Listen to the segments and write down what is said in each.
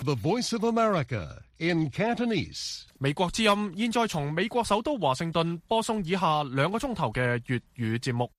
The Voice of America in Cantonese。 美國之音現在從美國首都華盛頓播送以下2個鐘頭嘅粵語節目。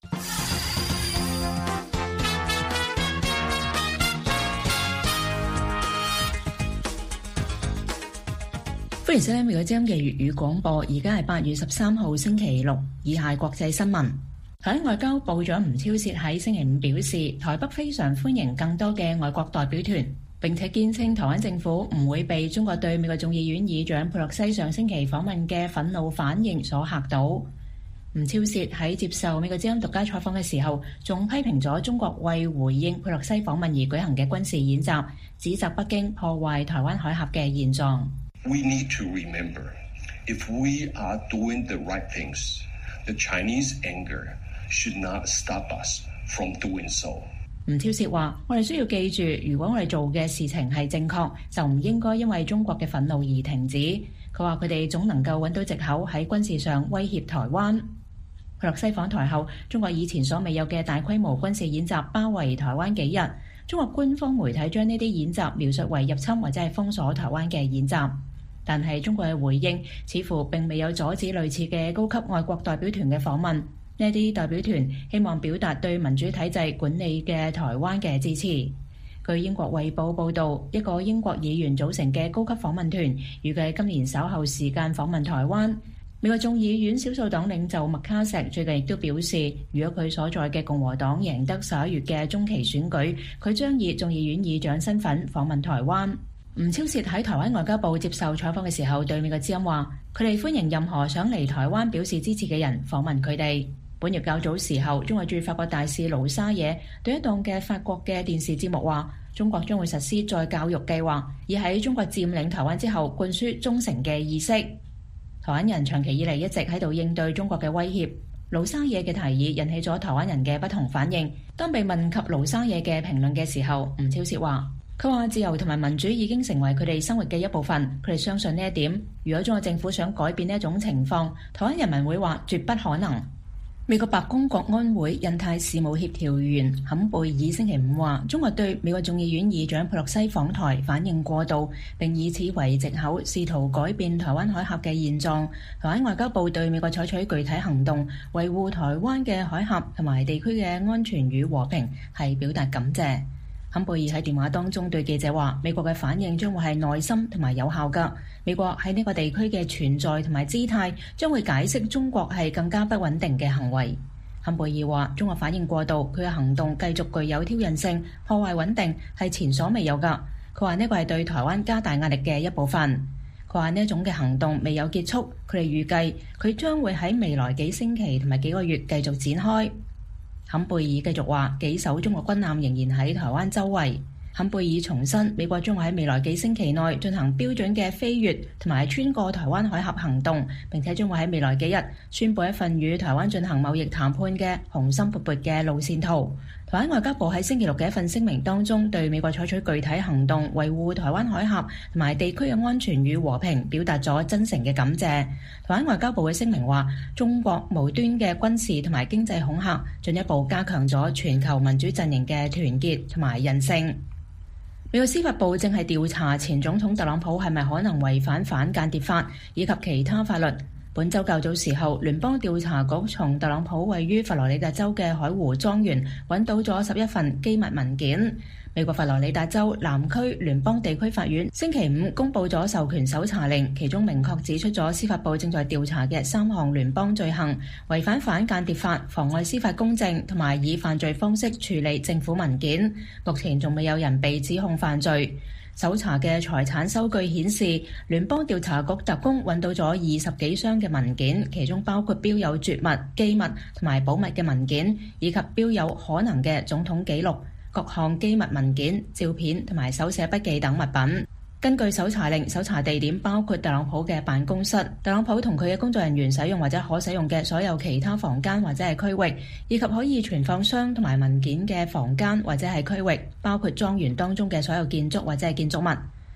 歡迎收聽美國之音嘅粵語廣播，而家係8月13號星期六，以下國際新聞。台灣外交部長吳釗燮喺星期五表示，台北非常歡迎更多嘅外國代表團，並且堅稱台灣政府唔會被中國對美國眾議院議長佩洛西上星期訪問嘅憤怒反應所嚇到。吳釗燮喺接受美國之音獨家採訪嘅時候，仲批評咗中國為回應佩洛西訪問而舉行嘅軍事演習，指責北京破壞台灣海峽嘅現狀。 We need to remember, if we are doing the right things, the Chinese anger should not stop us from doing so. 吳釗燮話：我哋需要記住，如果我哋做嘅事情係正確，就唔應該因為中國嘅憤怒而停止。佢話佢哋總能夠揾到藉口喺軍事上威脅台灣。佩洛西訪台後，中國以前所未有嘅大規模軍事演習包圍台灣幾日。中國官方媒體將呢啲演習描述為入侵或者係封鎖台灣嘅演習。但係中國嘅回應似乎並未有阻止類似嘅高級外國代表團嘅訪問。呢啲代表團希望表達對民主體制管理嘅台灣嘅支持。據英國衛報報導，一個英國議員組成嘅高級訪問團預計今年稍後時間訪問台灣。美國眾議院少數黨領袖麥卡錫最近亦都表示，如果佢所在嘅共和黨贏得11月嘅中期選舉，佢將以眾議院議長身份訪問台灣。吳釗燮喺台灣外交部接受採訪嘅時候，對美國之音話：佢哋歡迎任何想嚟台灣表示支持嘅人訪問佢哋。本月較早時候，中國駐法國大使盧沙野對一檔嘅法國嘅電視節目話：中國將會實施再教育計劃，以喺中國佔領台灣之後灌輸忠誠嘅意識。台灣人長期以嚟一直喺度應對中國嘅威脅。盧沙野嘅提議引起咗台灣人嘅不同反應。當被問及盧沙野嘅評論嘅時候，吳釗燮話：佢話自由同埋民主已經成為佢哋生活嘅一部分，佢哋相信呢一點。如果中國政府想改變呢一種情況，台灣人民會話絕不可能。美國白宮國安會印太事務協調員坎貝爾星期五話，中國對美國眾議院議長佩洛西訪台反應過度，並以此為藉口試圖改變台灣海峽嘅現狀。台灣外交部對美國採取具體行動維護台灣嘅海峽同埋地區嘅安全與和平係表達感謝。坎貝爾喺電話當中對記者話：美國嘅反應將會係耐心同埋有效㗎。美國喺呢個地區嘅存在同埋姿態將會解釋中國係更加不穩定嘅行為。坎貝爾話：中國反應過度，佢嘅行動繼續具有挑釁性，破壞穩定係前所未有㗎。佢話呢個係對台灣加大壓力嘅一部分。佢話呢一種嘅行動未有結束，佢哋預計佢將會喺未來幾星期同埋幾個月繼續展開。坎貝爾繼續話：幾艘中國軍艦仍然喺台灣周圍。坎貝爾重申，美國將會喺未來幾星期內進行標準嘅飛越同埋穿過台灣海峽行動，並且將會喺未來幾日宣佈一份與台灣進行貿易談判嘅雄心勃勃嘅路線圖。台灣外交部喺星期六嘅一份聲明當中，對美國採取具體行動維護台灣海峽同埋地區嘅安全與和平表達咗真誠嘅感謝。台灣外交部嘅聲明話，中國無端嘅軍事同埋經濟恐嚇，進一步加強咗全球民主陣營嘅團結同埋韌性。美國司法部正係調查前總統特朗普係咪可能違反反間諜法以及其他法律。本週較早時候，聯邦調查局從特朗普位於佛羅里達州嘅海湖莊園揾到咗11份機密文件。美國佛羅里達州南區聯邦地區法院星期五公佈咗授權搜查令，其中明確指出咗司法部正在調查嘅3項聯邦罪行，違反反間諜法、妨礙司法公正同埋以犯罪方式處理政府文件。目前仲未有人被指控犯罪。搜查嘅財產收據顯示，聯邦調查局特工揾到咗20幾箱嘅文件，其中包括標有絕密、機密同埋保密嘅文件，以及標有可能嘅總統記錄、各項機密文件、照片同埋手寫筆記等物品。根據搜查令，搜查地點包括特朗普嘅辦公室、特朗普同佢嘅工作人員使用或者可使用嘅所有其他房間或者係區域，以及可以存放箱同埋文件嘅房間或者係區域，包括莊園當中嘅所有建築或者係建築物。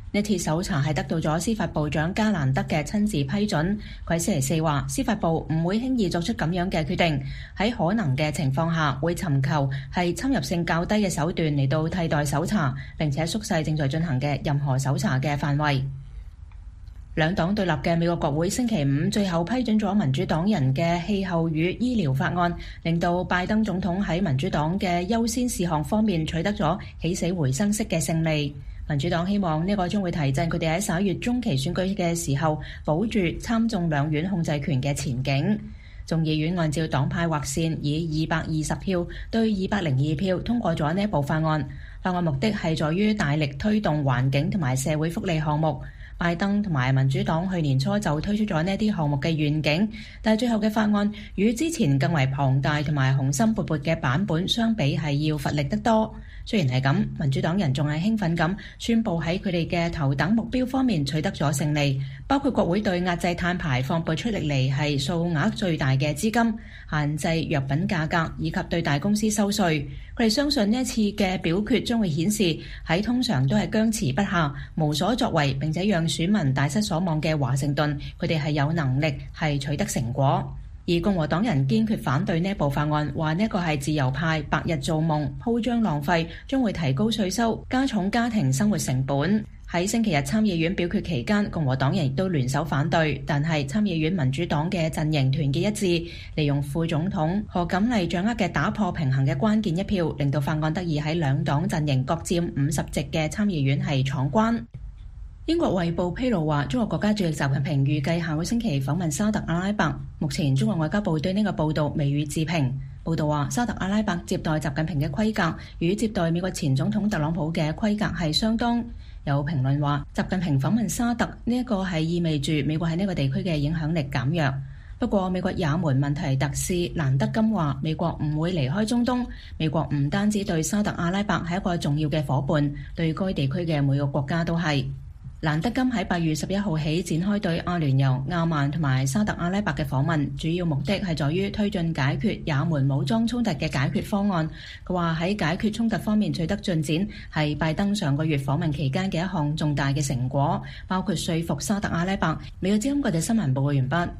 呢次搜查係得到咗司法部長加蘭德嘅親自批准。佢喺星期四話，司法部唔會輕易作出咁樣嘅決定，喺可能嘅情況下會尋求係侵入性較低嘅手段嚟到替代搜查，並且縮細正在進行嘅任何搜查嘅範圍。兩黨對立嘅美國國會星期五最後批准咗民主黨人嘅氣候與醫療法案，令到拜登總統喺民主黨嘅優先事項方面取得咗起死回生式嘅勝利。民主黨希望呢個將會提振佢哋喺11月中期選舉嘅時候保住參眾兩院控制權嘅前景。眾議院按照黨派劃線，以220票對202票通過咗呢一部法案。法案目的係在於大力推動環境同埋社會福利項目。拜登同埋民主黨去年初就推出咗呢啲項目嘅願景，但係最後嘅法案與之前更為龐大同埋雄心勃勃嘅版本相比係要乏力得多。雖然係咁，民主黨人仲係興奮咁宣佈喺佢哋嘅頭等目標方面取得咗勝利，包括國會對壓制碳排放撥出歷嚟係數額最大嘅資金，限制藥品價格以及對大公司收稅。佢哋相信呢一次嘅表決將會顯示喺通常都係僵持不下、無所作為，並且讓選民大失所望嘅華盛頓，佢哋係有能力係取得成果。而共和黨人堅決反對呢部法案，話呢個係自由派白日做夢、鋪張浪費，將會提高稅收、加重家庭生活成本。喺星期日參議院表決期間，共和黨人亦都聯手反對，但係參議院民主黨嘅陣營團結一致，利用副總統賀錦麗掌握嘅打破平衡嘅關鍵一票，令到法案得以喺兩黨陣營各佔50席嘅參議院係闖關。英國衛報披露話，中國國家主席習近平預計下個星期訪問沙特阿拉伯。目前中國外交部對呢個報道未予置評。報道話，沙特阿拉伯接待習近平嘅規格與接待美國前總統特朗普嘅規格係相當。有評論話，習近平訪問沙特呢一個係意味住美國喺呢個地區嘅影響力減弱。不過，美國也門問題特使蘭德金話，美國唔會離開中東。美國唔單止對沙特阿拉伯係一個重要嘅夥伴，對該地區嘅每個國家都係。蘭德金喺8月11號起展開對阿聯酋、亞曼同埋沙特阿拉伯嘅訪問，主要目的係在於推進解決也門武裝衝突嘅解決方案。佢話喺解決衝突方面取得進展，係拜登上個月訪問期間嘅一項重大嘅成果，包括說服沙特阿拉伯。美國之音國際新聞報告完畢。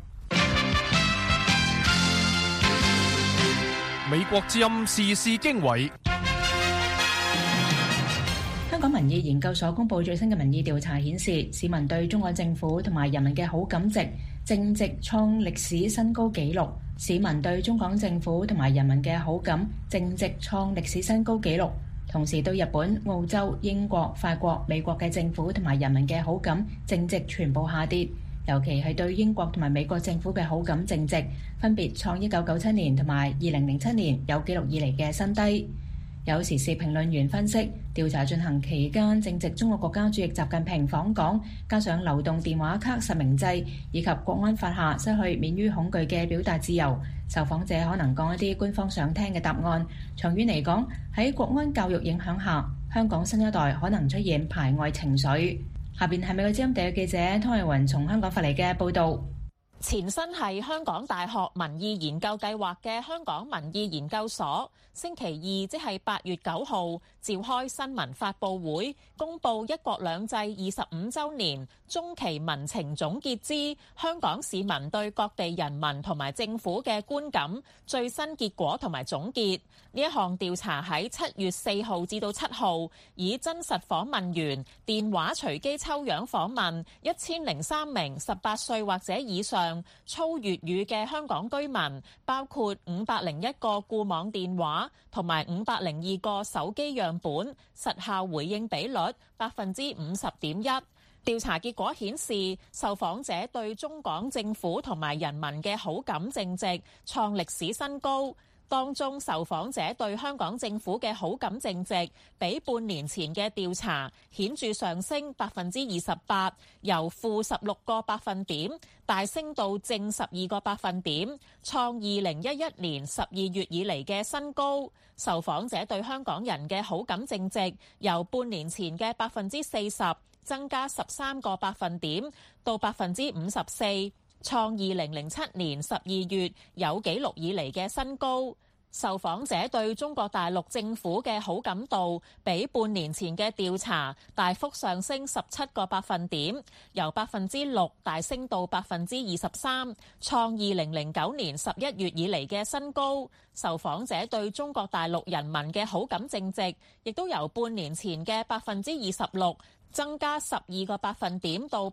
美國之音時事經緯。 香港民意研究所公布最新嘅民意調查顯示，市民對中國政府同埋人民嘅好感值正值創歷史新高紀錄。市民對中港政府同埋人民嘅好感正值創歷史新高紀錄，同時對日本、澳洲、英國、法國、美國嘅政府同埋人民嘅好感正值全部下跌，尤其係對英國同埋美國政府嘅好感正值分別創1997年同埋2007年有紀錄以嚟嘅新低。有時事評論員分析，調查進行期間正值中國國家主席習近平訪港，加上流動電話卡實名制以及國安法下失去免於恐懼嘅表達自由，受訪者可能講一啲官方想聽嘅答案。長遠嚟講，喺國安教育影響下，香港新一代可能出現排外情緒。下邊係美國之音地嘅記者湯慧雲從香港發嚟嘅報導。 前身係香港大學民意研究計劃嘅香港民意研究所，星期二即係8月9號召開新聞發佈會，公布一國兩制25週年中期民情總結之香港市民對各地人民同埋政府嘅觀感最新結果同埋總結。呢一項調查喺7月4號至到7號，以真實訪問員電話隨機抽樣訪問1003名18歲或者以上操粵語嘅香港居民，包括501個固網電話同埋502個手機樣本，實效回應比率50.1%。調查結果顯示，受訪者對中港政府同埋人民嘅好感正值創歷史新高。當中受訪者對香港政府嘅好感正值比半年前嘅調查顯著上升28%，由-16個百分點大升到正12個百分點，創2011年12月以嚟嘅新高。受訪者對香港人嘅好感正值由半年前嘅40%增加13個百分點到54%，創2007年12月有紀錄以嚟嘅新高。 受訪者對中國大陸政府嘅好感度比半年前嘅調查大幅上升17個百分點，由6%大升到23%，創2009年11月以嚟嘅新高。受訪者對中國大陸人民嘅好感淨值亦都由半年前嘅26%增加12個百分點到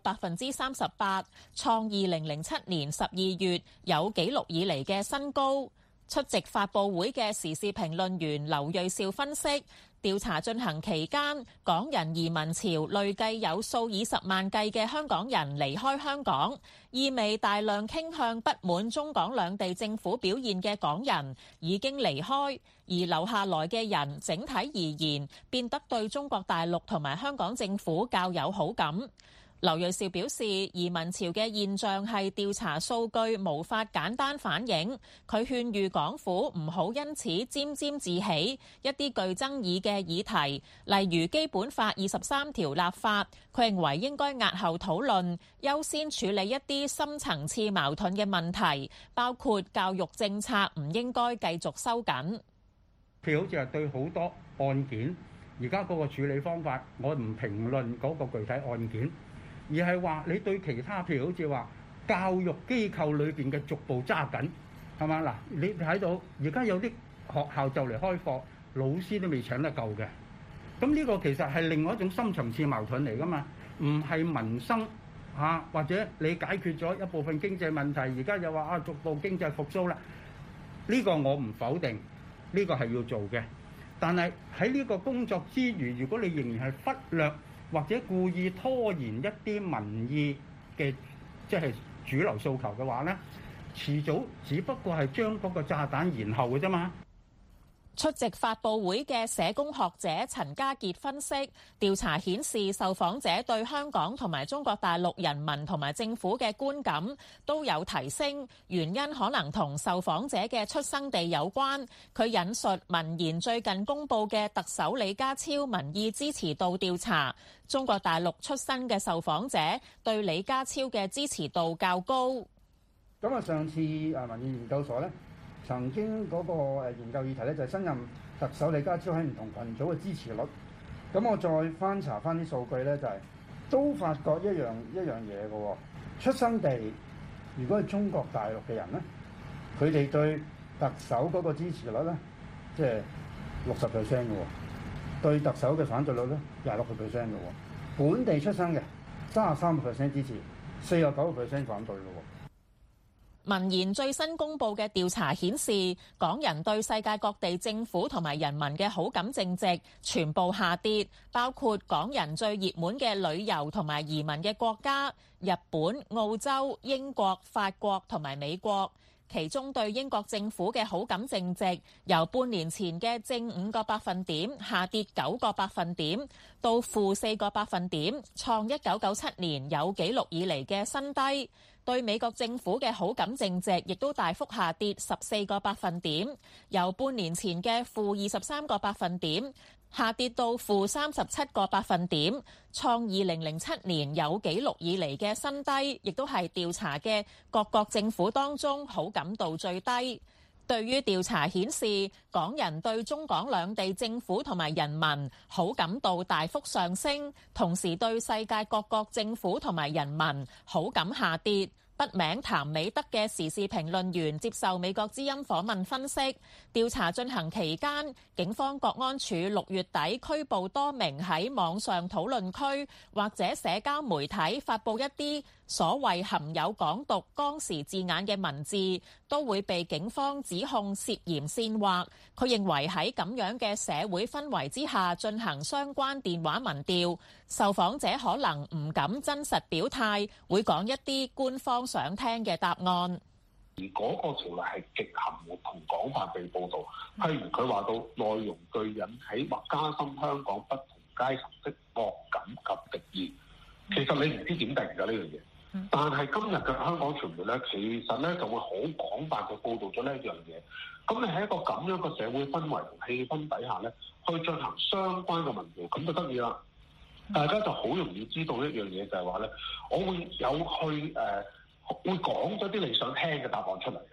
38%，創2007年12月有紀錄以嚟嘅新高。出席發佈會嘅時事評論員劉銳紹分析，調查進行期間，港人移民潮累計有數以十萬計嘅香港人離開香港，意味大量傾向不滿中港兩地政府表現嘅港人已經離開，而留下來嘅人整體而言變得對中國大陸同埋香港政府較有好感。劉銳紹表示，移民潮嘅現象係調查數據無法簡單反映。佢勸喻港府唔好因此沾沾自喜，一啲具爭議嘅議題，例如基本法23條立法，佢認為應該押後討論，優先處理一啲深層次矛盾嘅問題，包括教育政策唔應該繼續收緊。 佢好似係對好多案件，而家嗰個處理方法，我唔評論嗰個具體案件。而係話你對其他譬如好似話教育機構裏邊嘅逐步揸緊，係嘛嗱？你睇到而家有啲學校就嚟開課，老師都未請得夠嘅。咁呢個其實係另外一種深層次矛盾嚟㗎嘛，唔係民生嚇，或者你解決咗一部分經濟問題，而家又話逐步經濟復甦啦。呢個我唔否定，呢個係要做嘅。但係喺呢個工作之餘，如果你仍然係忽略或者故意拖延一啲民意嘅即係主流訴求嘅話呢，遲早只不過係將嗰個炸彈延後嘅啫嘛。 出席發佈會嘅社工學者陳家傑分析，調查顯示受訪者對香港同埋中國大陸人民同埋政府嘅觀感都有提升，原因可能同受訪者嘅出生地有關。佢引述民研最近公佈嘅特首李家超民意支持度調查，中國大陸出生嘅受訪者對李家超嘅支持度較高。 咁啊，上次民意研究所咧，曾經嗰個研究議題咧就係新任特首李家超喺唔同群組嘅支持率。咁我再翻查翻啲數據咧，就係都發覺一樣嘢嘅喎。出生地如果係中國大陸嘅人咧，佢哋對特首嗰個支持率咧，即係60% 嘅喎；對特首嘅反對率咧，26% 嘅喎。本地出生嘅33% 支持，49% 反對咯喎。 民研最新公布嘅調查顯示，港人對世界各地政府同埋人民嘅好感淨值全部下跌，包括港人最熱門嘅旅遊同埋移民嘅國家日本、澳洲、英國、法國同埋美國。其中對英國政府嘅好感淨值由半年前嘅正5個百分點下跌9個百分點，到負4個百分點，創1997年有紀錄以嚟嘅新低。對美國政府嘅好感淨值亦都大幅下跌14個百分點，由半年前嘅負23個百分點下跌到負37個百分點，創2007年有紀錄以嚟嘅新低，亦都係調查嘅各國政府當中好感度最低。對於調查顯示，港人對中港兩地政府同埋人民好感度大幅上升，同時對世界各國政府同埋人民好感下跌。筆名譚美德嘅時事評論員接受美國之音訪問分析，調查進行期間，警方國安處6月底拘捕多名喺網上討論區或者社交媒體發布一啲所謂含有港獨當時字眼嘅文字，都會被警方指控涉嫌煽惑。佢認為喺咁樣嘅社會氛圍之下進行相關電話民調，受訪者可能唔敢真實表態，會講一啲官方想聽嘅答案。 而嗰個條例係極含糊同廣泛被報導，譬如佢話到內容具引起或加深香港不同階層的惡感及敵意，其實你唔知點定㗎呢樣嘢。但係今日嘅香港傳媒咧，其實咧就會好廣泛嘅報導咗呢一樣嘢。咁你喺一個咁樣嘅社會氛圍同氣氛底下咧，去進行相關嘅民調，咁就得意啦。大家就好容易知道一樣嘢，就係話咧，我會有去會講咗啲你想聽嘅答案出嚟嘅。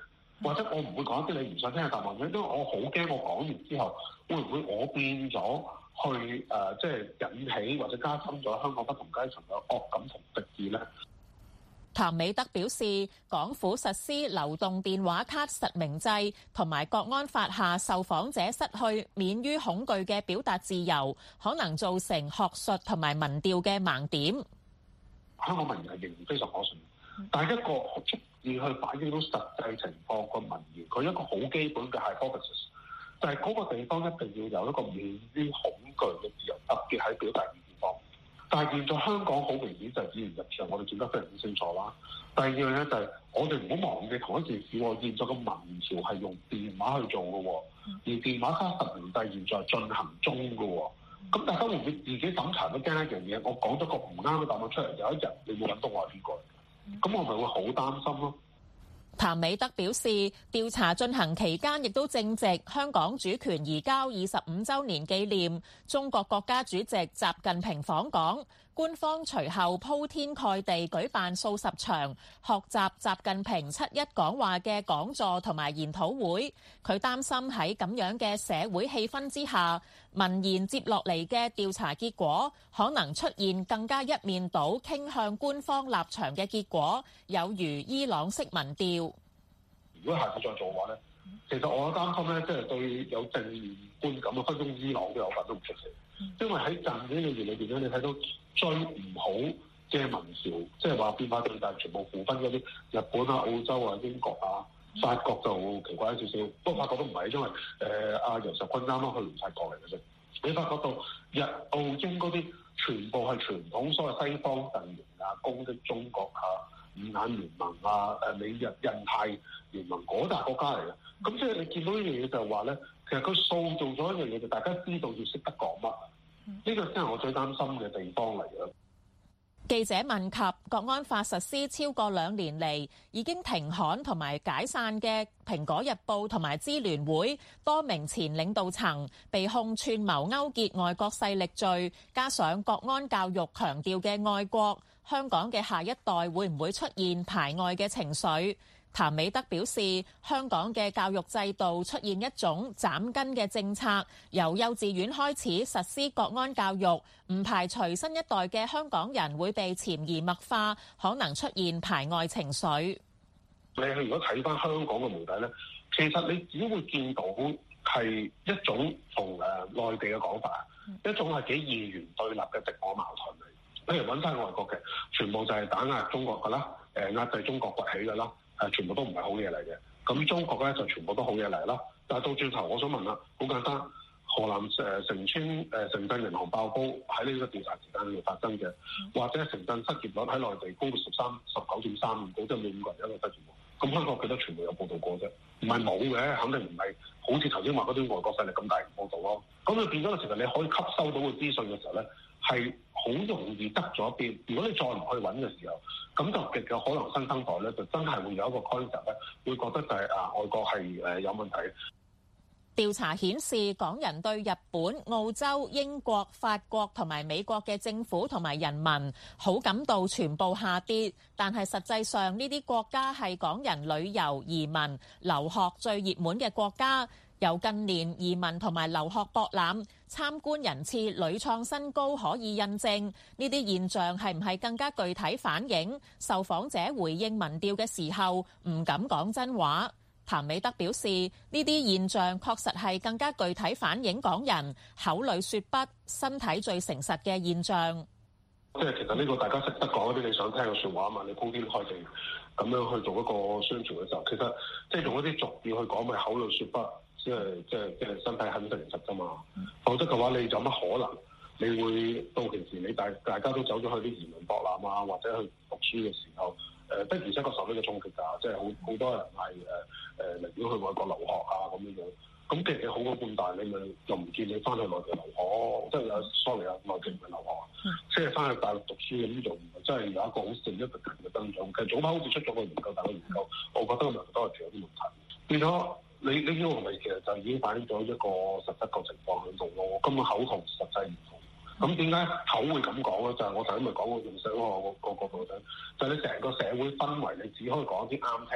或者我唔會講一啲你唔想聽嘅答案，因為我好驚我講完之後會唔會我變咗去即係引起或者加深咗香港不同階層嘅惡感同敵意咧。 譚美德表示，港府實施流動電話卡實名制同埋國安法下受訪者失去免於恐懼嘅表達自由，可能造成學術同埋民調嘅盲點。 香港民意係仍然非常可信，但係一個足以去反映到實際情況個民意，佢一個好基本嘅 hypothesis， 就係嗰個地方一定要有一個免於恐懼嘅自由，特別喺表達意見方面。但係現在香港好明顯就係議員入場，我哋見得非常之清楚啦。第二樣咧就係我哋唔好忘記同一件事喎，現在個民調係用電話去做嘅喎，而電話卡實名制現在進行中嘅喎。咁大家會唔會自己審查都驚一樣嘢？我講咗個唔啱嘅答案出嚟，有一日你會揾到我係邊個？咁我咪會好擔心咯。 譚美德表示，調查進行期間亦都正值香港主權移交25週年紀念，中國國家主席習近平訪港，官方隨後鋪天蓋地舉辦數十場學習習近平7·1講話嘅講座同埋研討會。佢擔心喺咁樣嘅社會氣氛之下，民研接落嚟嘅調查結果可能出現更加一面倒傾向官方立場嘅結果，有如伊朗式民調。 如果下次再做嘅話咧，其實我擔心咧，即係對有正面觀感嘅分鐘伊朗都有份都唔出奇，因為喺近呢個月裏邊咧，你睇到最唔好嘅民調，即係話變化最大，全部負分嗰啲日本啊、澳洲啊、英國啊、法國就奇怪少少，不過法國都唔係，因為阿楊錫堃啱啱去完法國嚟嘅啫。你發覺到日澳英嗰啲全部係傳統所謂西方陣營啊，攻擊中國啊、五眼聯盟啊、美日印太聯盟嗰笪國家嚟嘅。咁即係你見到呢樣嘢就係話咧，其實佢塑造咗一樣嘢，就大家知道要識得講乜。呢個先係我最擔心嘅地方嚟嘅。 記者問及國安法實施超過2年嚟，已經停刊同埋解散嘅《蘋果日報》同埋支聯會多名前領導層被控串謀勾結外國勢力罪，加上國安教育強調嘅愛國，香港嘅下一代會唔會出現排外嘅情緒？譚美德表示，香港嘅教育制度出現一種斬根嘅政策，由幼稚園開始實施國安教育，唔排除新一代嘅香港人會被潛移默化，可能出現排外情緒。 你如果睇翻香港嘅媒體咧，其實你只會見到係一種同內地嘅講法，一種係幾二元對立嘅敵我矛盾嚟。譬如揾翻外國嘅，全部就係打壓中國㗎啦，壓制中國崛起㗎啦。全部都唔係好嘢嚟嘅，咁中國咧就全部都好嘢嚟啦。但係到轉頭，我想問啦，好簡單，河南城村城鎮銀行爆煲喺呢個調查時間裏發生嘅，或者城鎮失業率喺內地高到19.35%，即係每5個人一個失業。咁香港記得全部有報導過啫，唔係冇嘅，肯定唔係好似頭先話嗰啲外國勢力咁大報導咯。咁就變咗其實你可以吸收到嘅資訊嘅時候咧，係好容易得咗一邊。如果你再唔去揾嘅時候，咁就極有可能新生代咧，就真係會有一個 concept 咧，會覺得就係外國係有問題。 調查顯示，港人對日本、澳洲、英國、法國同埋美國嘅政府同埋人民好感度全部下跌，但係實際上呢啲國家係港人旅遊、移民、留學最熱門嘅國家。由近年移民同埋留學博覽參觀人次屢創新高，可以印證呢啲現象係唔係更加具體反映受訪者回應民調嘅時候唔敢講真話。譚美德表示，呢啲現象確實係更加具體反映港人口裏說不、身體最誠實嘅現象。 即係其實呢個大家識得講一啲你想聽嘅説話啊嘛，你鋪天蓋地咁樣去做一個宣傳嘅時候，其實即係用一啲俗語去講，咪口裏說不。即係身體很誠實㗎嘛，否則嘅話你有乜可能？你會到其時你大家都走咗去啲移民博覽啊，或者去讀書嘅時候，的而且確受呢個衝擊㗎，即係好多人係寧願去外國留學啊咁樣。咁既然你好過半大，你咪又唔見你翻去內地留學，即係sorry啊，內地唔係留學，即係翻去大陸讀書咁就唔係真係有一個好significant嘅增長。其實早排好似出咗個研究，大家研究，我覺得個問題都係有啲問題，變咗。你呢個係咪其實就已經反映咗一個實質個情況喺度咯？根本口同實際唔同。咁點解口會咁講咧？就係我頭先咪講過用社會學個角度睇，就係你成個社會氛圍，你只可以講一啲啱聽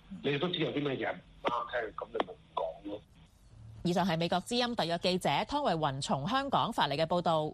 你都知有啲咩嘢唔啱聽，咁你咪唔講咯。 以上係美國之音特約記者湯慧雲從香港發嚟嘅報導。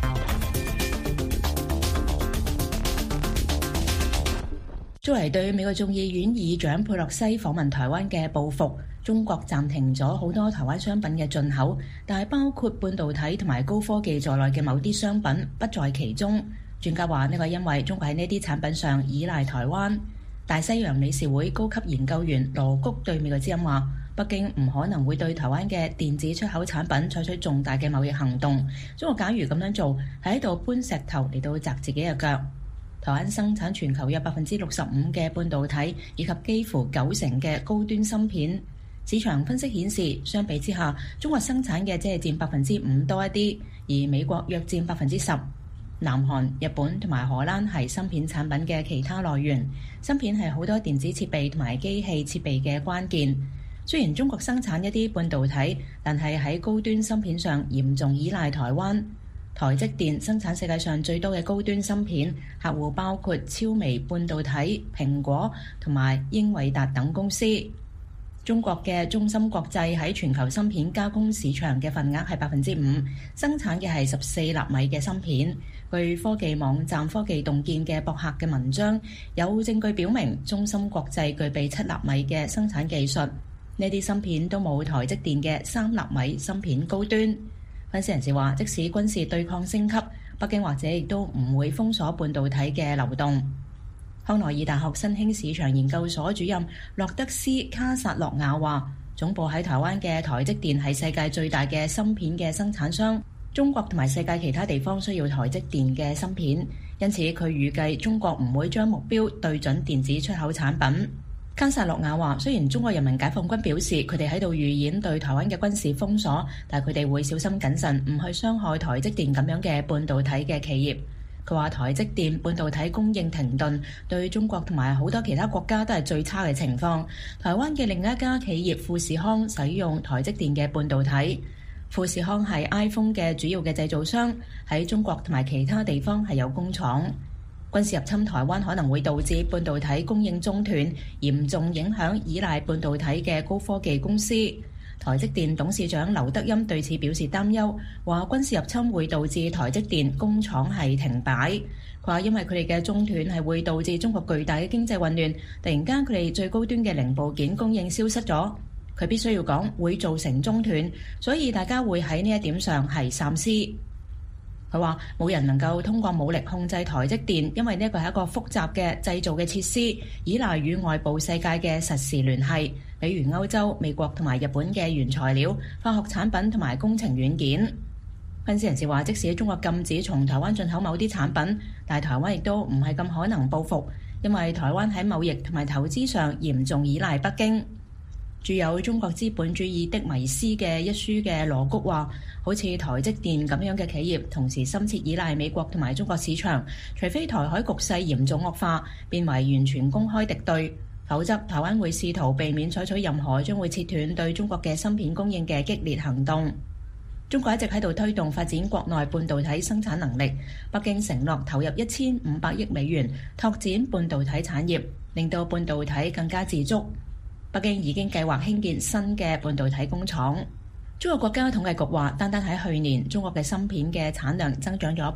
作為對美國眾議院議長佩洛西訪問台灣嘅報復，中國暫停咗好多台灣商品嘅進口，但係包括半導體同埋高科技在內嘅某啲商品不在其中。專家話呢個因為中國喺呢啲產品上依賴台灣。大西洋理事會高級研究員羅谷對美國之音話，北京唔可能會對台灣嘅電子出口產品採取重大嘅貿易行動。中國假如咁樣做，係喺度搬石頭嚟到砸自己嘅腳。台灣生產全球約65%嘅半導體，以及幾乎90%嘅高端芯片。市場分析顯示，相比之下，中國生產嘅只係佔5%多一啲，而美國約佔10%。南韓、日本同埋荷蘭係芯片產品嘅其他來源。芯片係好多電子設備同埋機器設備嘅關鍵。雖然中國生產一啲半導體，但係喺高端芯片上嚴重依賴台灣。台積電生產世界上最多嘅高端芯片，客戶包括超微半導體、蘋果同埋英偉達等公司。中國嘅中芯國際喺全球芯片加工市場嘅份額係5%，生產嘅係14納米嘅芯片。據科技網站科技洞見嘅博客嘅文章，有證據表明中芯國際具備7納米嘅生產技術。呢啲芯片都冇台積電嘅3納米芯片高端。分析人士話，即使軍事對抗升級，北京或者亦都唔會封鎖半導體嘅流動。康奈爾大學新興市場研究所主任洛德斯卡薩洛亞話，總部喺台灣嘅台積電係世界最大嘅芯片嘅生產商，中國同埋世界其他地方需要台積電嘅芯片，因此佢預計中國唔會將目標對準電子出口產品。卡薩洛亞話，雖然中國人民解放軍表示佢哋喺度預演對台灣嘅軍事封鎖，但佢哋會小心謹慎，唔去傷害台積電咁樣嘅半導體嘅企業。佢話台積電半導體供應停頓，對中國同埋好多其他國家都係最差嘅情況。台灣嘅另一家企業富士康使用台積電嘅半導體。富士康係 iPhone 嘅主要嘅製造商，喺中國同埋其他地方係有工廠。軍事入侵台灣可能會導致半導體供應中斷，嚴重影響依賴半導體嘅高科技公司。台積電董事長劉德音對此表示擔憂，話軍事入侵會導致台積電工廠係停擺。佢話因為佢哋嘅中斷係會導致中國巨大嘅經濟混亂，突然間佢哋最高端嘅零部件供應消失咗。佢必須要講會造成中斷，所以大家會喺呢一點上係三思。佢話冇人能夠通過武力控制台積電，因為呢個係一個複雜嘅製造嘅設施，依賴與外部世界嘅實時聯繫，比如歐洲、美國同埋日本嘅原材料、化學產品同埋工程軟件。分析人士話，即使中國禁止從台灣進口某啲產品，但係台灣亦都唔係咁可能報復，因為台灣喺貿易同埋投資上嚴重依賴北京。著有《中國資本主義的迷思》嘅一書嘅羅谷話，好似台積電咁樣嘅企業，同時深切依賴美國同埋中國市場，除非台海局勢嚴重惡化，變為完全公開敵對，否則台灣會試圖避免採取任何將會切斷對中國嘅芯片供應嘅激烈行動。中國一直喺度推動發展國內半導體生產能力，北京承諾投入1500億美元拓展半導體產業，令到半導體更加自足。北京已經計劃興建新嘅半導體工廠。中國國家統計局話，單單喺去年，中國嘅芯片嘅產量增長咗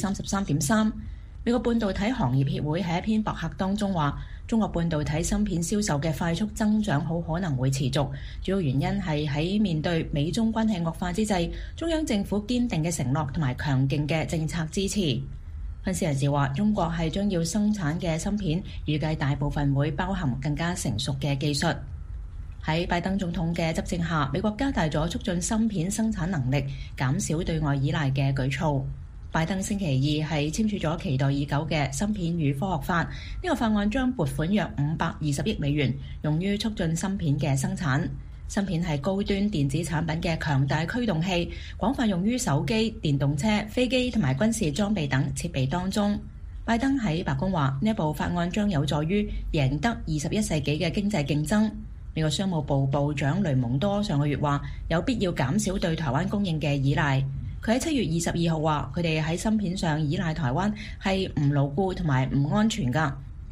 33.3%。美國半導體行業協會喺一篇博客當中話，中國半導體芯片銷售嘅快速增長好可能會持續，主要原因係喺面對美中關係惡化之際，中央政府堅定嘅承諾同埋強勁嘅政策支持。分析人士話，中國係將要生產嘅芯片，預計大部分會包含更加成熟嘅技術。喺拜登總統嘅執政下，美國加大咗促進芯片生產能力、減少對外依賴嘅舉措。拜登星期二係簽署咗期待已久嘅芯片與科學法，呢個法案將撥款約520億美元，用於促進芯片嘅生產。芯片係高端電子產品嘅強大驅動器，廣泛用於手機、電動車、飛機同埋軍事裝備等設備當中。拜登喺白宮話，呢一部法案將有助於贏得21世紀嘅經濟競爭。美國商務部部長雷蒙多上個月話，有必要減少對台灣供應嘅依賴。佢喺7月22號話，佢哋喺芯片上依賴台灣係唔牢固同埋唔安全㗎。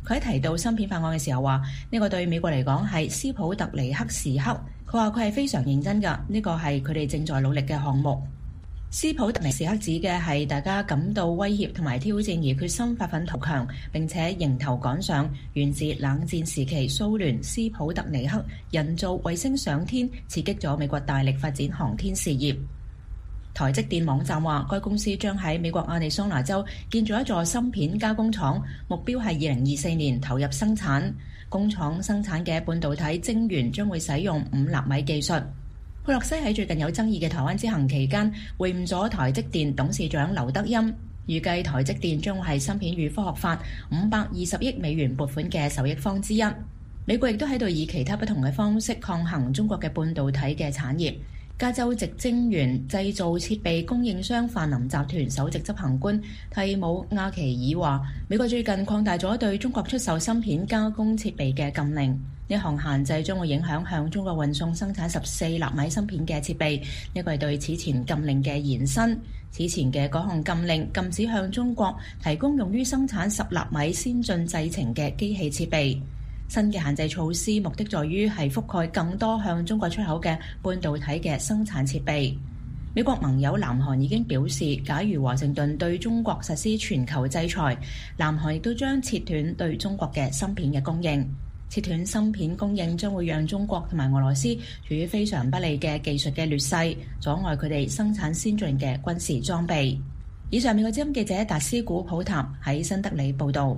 佢喺提到芯片法案嘅時候話，呢個對美國嚟講係斯普特尼克時刻。佢話佢係非常認真㗎，呢個係佢哋正在努力嘅項目。斯普特尼克時刻指嘅係大家感到威脅同埋挑戰而決心發奮圖強，並且迎頭趕上，源自冷戰時期蘇聯斯普特尼克人造衛星上天，刺激咗美國大力發展航天事業。台積電網站話，該公司將喺美國亞利桑那州建造一座芯片加工廠，目標係2024年投入生產。工廠生產嘅半導體晶圓將會使用5納米技術。佩洛西喺最近有爭議嘅台灣之行期間，會晤咗台積電董事長劉德音，預計台積電將會係芯片與科學法520億美元撥款嘅受益方之一。美國亦都喺度以其他不同嘅方式抗衡中國嘅半導體嘅產業。加州矽晶圓製造設備供應商泛林集團首席執行官蒂姆亞奇爾話，美國最近擴大咗對中國出售芯片加工設備嘅禁令。呢項限制將會影響向中國運送生產14納米芯片嘅設備，呢個係對此前禁令嘅延伸。此前嘅嗰項禁令禁止向中國提供用於生產10納米先進製程嘅機器設備。新嘅限制措施目的在於係覆蓋更多向中國出口嘅半導體嘅生產設備。美國盟友南韓已經表示，假如華盛頓對中國實施全球制裁，南韓亦都將切斷對中國嘅芯片嘅供應。切斷芯片供應將會讓中國同埋俄羅斯處於非常不利嘅技術嘅劣勢，阻礙佢哋生產先進嘅軍事裝備。以上美國之音記者達斯古普塔喺新德里報導。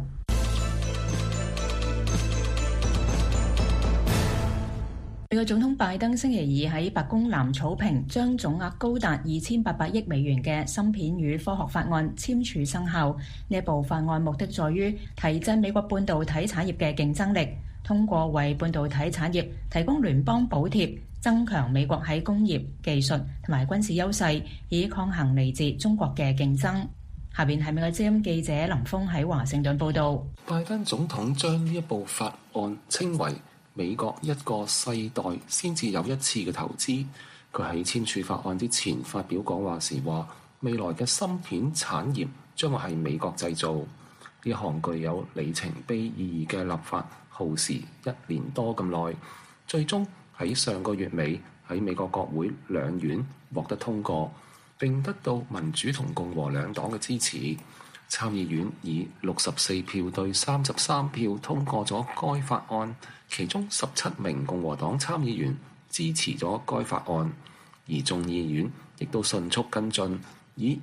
美國總統拜登星期二喺白宮藍草坪將總額高達2800億美元嘅芯片與科學法案簽署生效。呢部法案目的在於提振美國半導體產業嘅競爭力，通過為半導體產業提供聯邦補貼，增強美國喺工業、技術同埋軍事優勢，以抗衡嚟自中國嘅競爭。下邊係美國之音記者林峰喺華盛頓報導。 拜登總統將呢一部法案稱為美國一個世代先至有一次嘅投資。佢喺簽署法案之前發表講話時話，未來嘅芯片產業將會係美國製造。呢項具有里程碑意義嘅立法耗時1年多咁耐，最終喺上個月尾喺美國國會兩院獲得通過，並得到民主同共和兩黨嘅支持。參議院以64票對33票通過咗該法案，其中17名共和黨參議員支持咗該法案，而眾議院亦都迅速跟進，以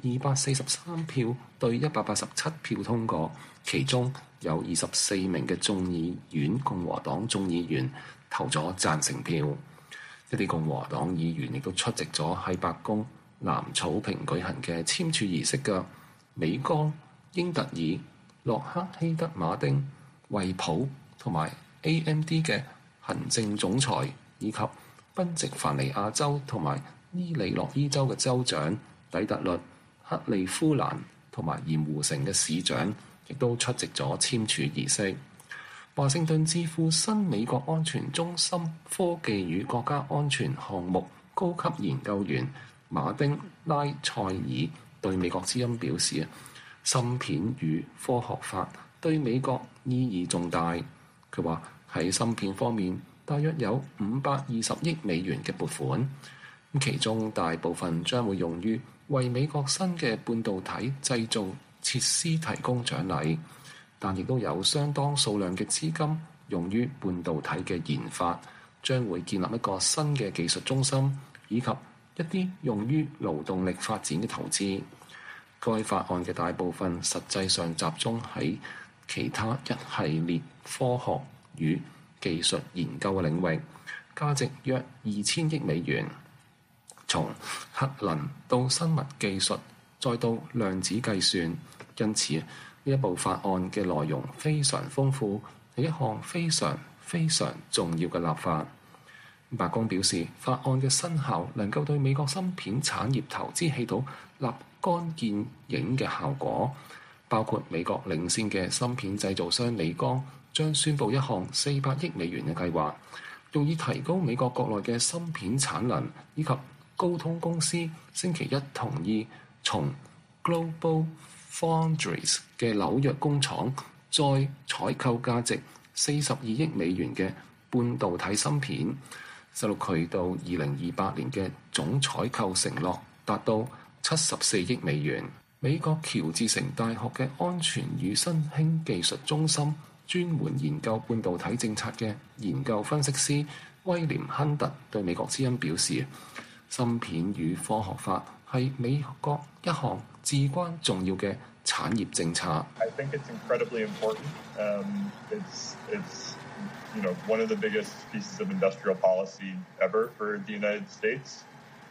243票對187票通過，其中有24名嘅眾議院共和黨眾議員投咗贊成票。一啲共和黨議員亦都出席咗喺白宮藍草坪舉行嘅簽署儀式嘅美光、英特爾、洛克希德馬丁、惠普同埋 AMD 嘅行政總裁，以及賓夕凡尼亞州同埋伊利諾伊州嘅州長底特律、克利夫蘭同埋鹽湖城嘅市長，亦都出席咗簽署儀式。華盛頓智庫新美國安全中心科技與國家安全項目高級研究員馬丁拉塞爾對美國之音表示，芯片與科學法對美國意義重大。佢話喺芯片方面，大約有520億美元嘅撥款，其中大部分將會用於為美國新嘅半導體製造設施提供獎勵，但亦都有相當數量嘅資金用於半導體嘅研發，將會建立一個新嘅技術中心，以及一啲用於勞動力發展嘅投資。該法案嘅大部分實際上集中喺其他一系列科學與技術研究嘅領域，價值約2000億美元。從核能到生物技術，再到量子計算，因此呢一部法案嘅內容非常豐富，係一項非常非常重要嘅立法。白宮表示，法案嘅生效能夠對美國芯片產業投資起到立竿見影嘅效果，包括美國領先嘅芯片製造商美光將宣布一項400億美元嘅計劃，用以提高美國國內嘅芯片產能，以及高通公司星期一同意從 Global Foundries 嘅紐約工廠再採購價值42億美元嘅半導體芯片，使到佢到2028年嘅總採購承諾達到74億美元。美國喬治城大學嘅安全與新興技術中心專門研究半導體政策嘅研究分析師威廉亨特對美國之音表示，芯片與科學法係美國一項至關重要嘅產業政策。 I think it's incredibly important. It's one of the biggest pieces of industrial policy ever for the United States,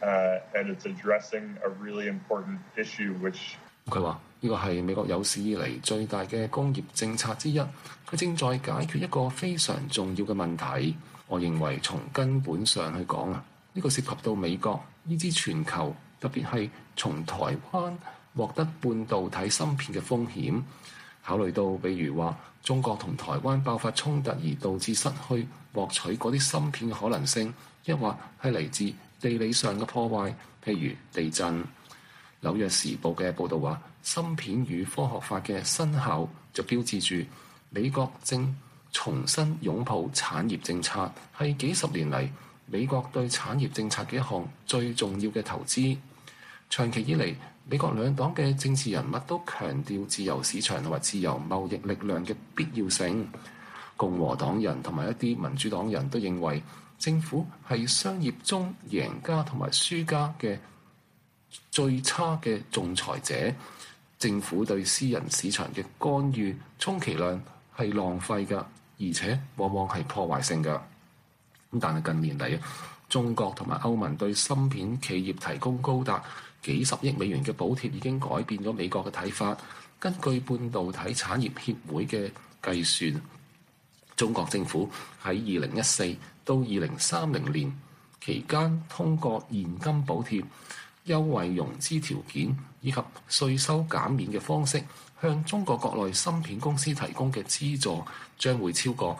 and it's addressing a really important issue, which 佢話呢個係美國有史以嚟最大嘅工業政策之一，佢正在解決一個非常重要嘅問題。我認為從根本上去講呢個涉及到美國以至全球，特別係從台灣獲得半導體芯片嘅風險。考慮到比如話中國同台灣爆發衝突而導致失去獲取嗰啲芯片嘅可能性，抑或係嚟自地理上嘅破壞，譬如地震。紐約時報嘅報導話，芯片與科學法嘅生效就標誌住美國正重新擁抱產業政策，係幾十年嚟美國對產業政策嘅一項最重要嘅投資。長期以嚟，美國兩黨嘅政治人物都強調自由市場同埋自由貿易力量嘅必要性。共和黨人同埋一啲民主黨人都認為政府係商業中贏家同埋輸家嘅最差嘅仲裁者。政府對私人市場嘅干預充其量係浪費㗎，而且往往係破壞性㗎。但係近年嚟，中國同埋歐盟對芯片企業提供高達幾十億美元嘅補貼已經改變咗美國嘅睇法。根據半導體產業協會嘅計算，中國政府喺2014到2030年期間，通過現金補貼、優惠融資條件以及稅收減免嘅方式，向中國國內芯片公司提供嘅資助將會超過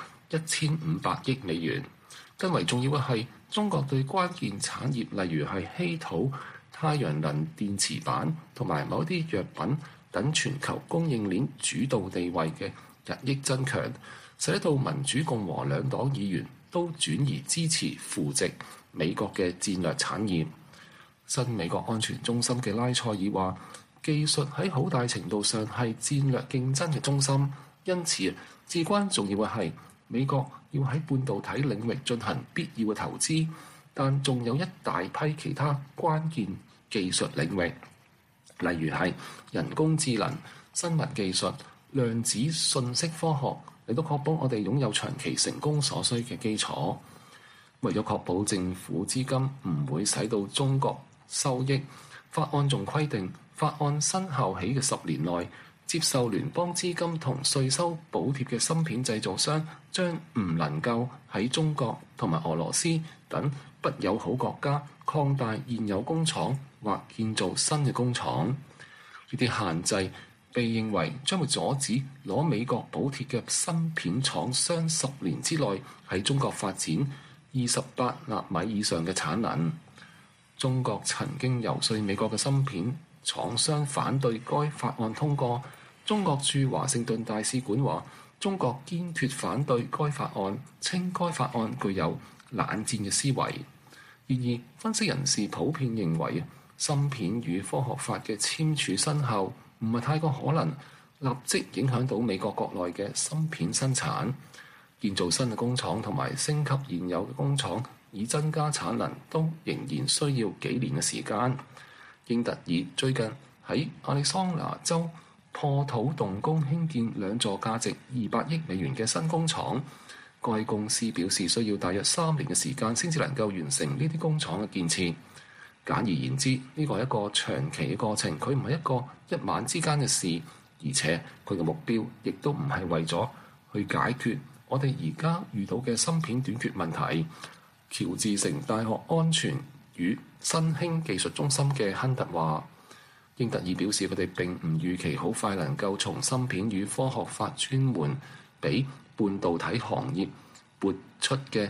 1500億美元。更為重要嘅係，中國對關鍵產業，例如係稀土、太陽能電池板同埋某啲藥品等全球供應鏈主導地位嘅日益增強，使到民主共和兩黨議員都轉而支持扶植美國嘅戰略產業。新美國安全中心嘅拉塞爾話，技術喺好大程度上係戰略競爭嘅中心，因此至關重要嘅係美國要喺半導體領域進行必要嘅投資，但仲有一大批其他關鍵技術領域，例如係人工智能、生物技術、量子信息科學，嚟到確保我哋擁有長期成功所需嘅基礎。為咗確保政府資金唔會使到中國收益，法案仲規定，法案生效起嘅10年內，接受聯邦資金同稅收補貼嘅芯片製造商將唔能夠喺中國同埋俄羅斯等不友好國家擴大現有工廠或建造新嘅工廠。呢啲限制被認為將會阻止攞美國補貼嘅芯片廠商10年之內喺中國發展28納米以上嘅產能。中國曾經遊說美國嘅芯片廠商反對該法案通過。中國駐華盛頓大使館話，中國堅決反對該法案，稱該法案具有冷戰嘅思維。然而，分析人士普遍認為，芯片與科學法嘅簽署生效唔係太過可能立即影響到美國國內嘅芯片生產。建造新嘅工廠同埋升級現有嘅工廠以增加產能，都仍然需要幾年嘅時間。英特爾最近喺亞利桑那州破土動工興建2座價值200億美元嘅新工廠，該公司表示需要大約3年嘅時間先至能夠完成呢啲工廠嘅建設。簡而言之，呢個係一個長期嘅過程，佢唔係一個一晚之間嘅事，而且佢嘅目標亦都唔係為咗去解決我哋而家遇到嘅芯片短缺問題。喬治城大學安全與新興技術中心嘅亨特話，英特爾表示佢哋並唔預期好快能夠從芯片與科學法專門俾半導體行業撥出嘅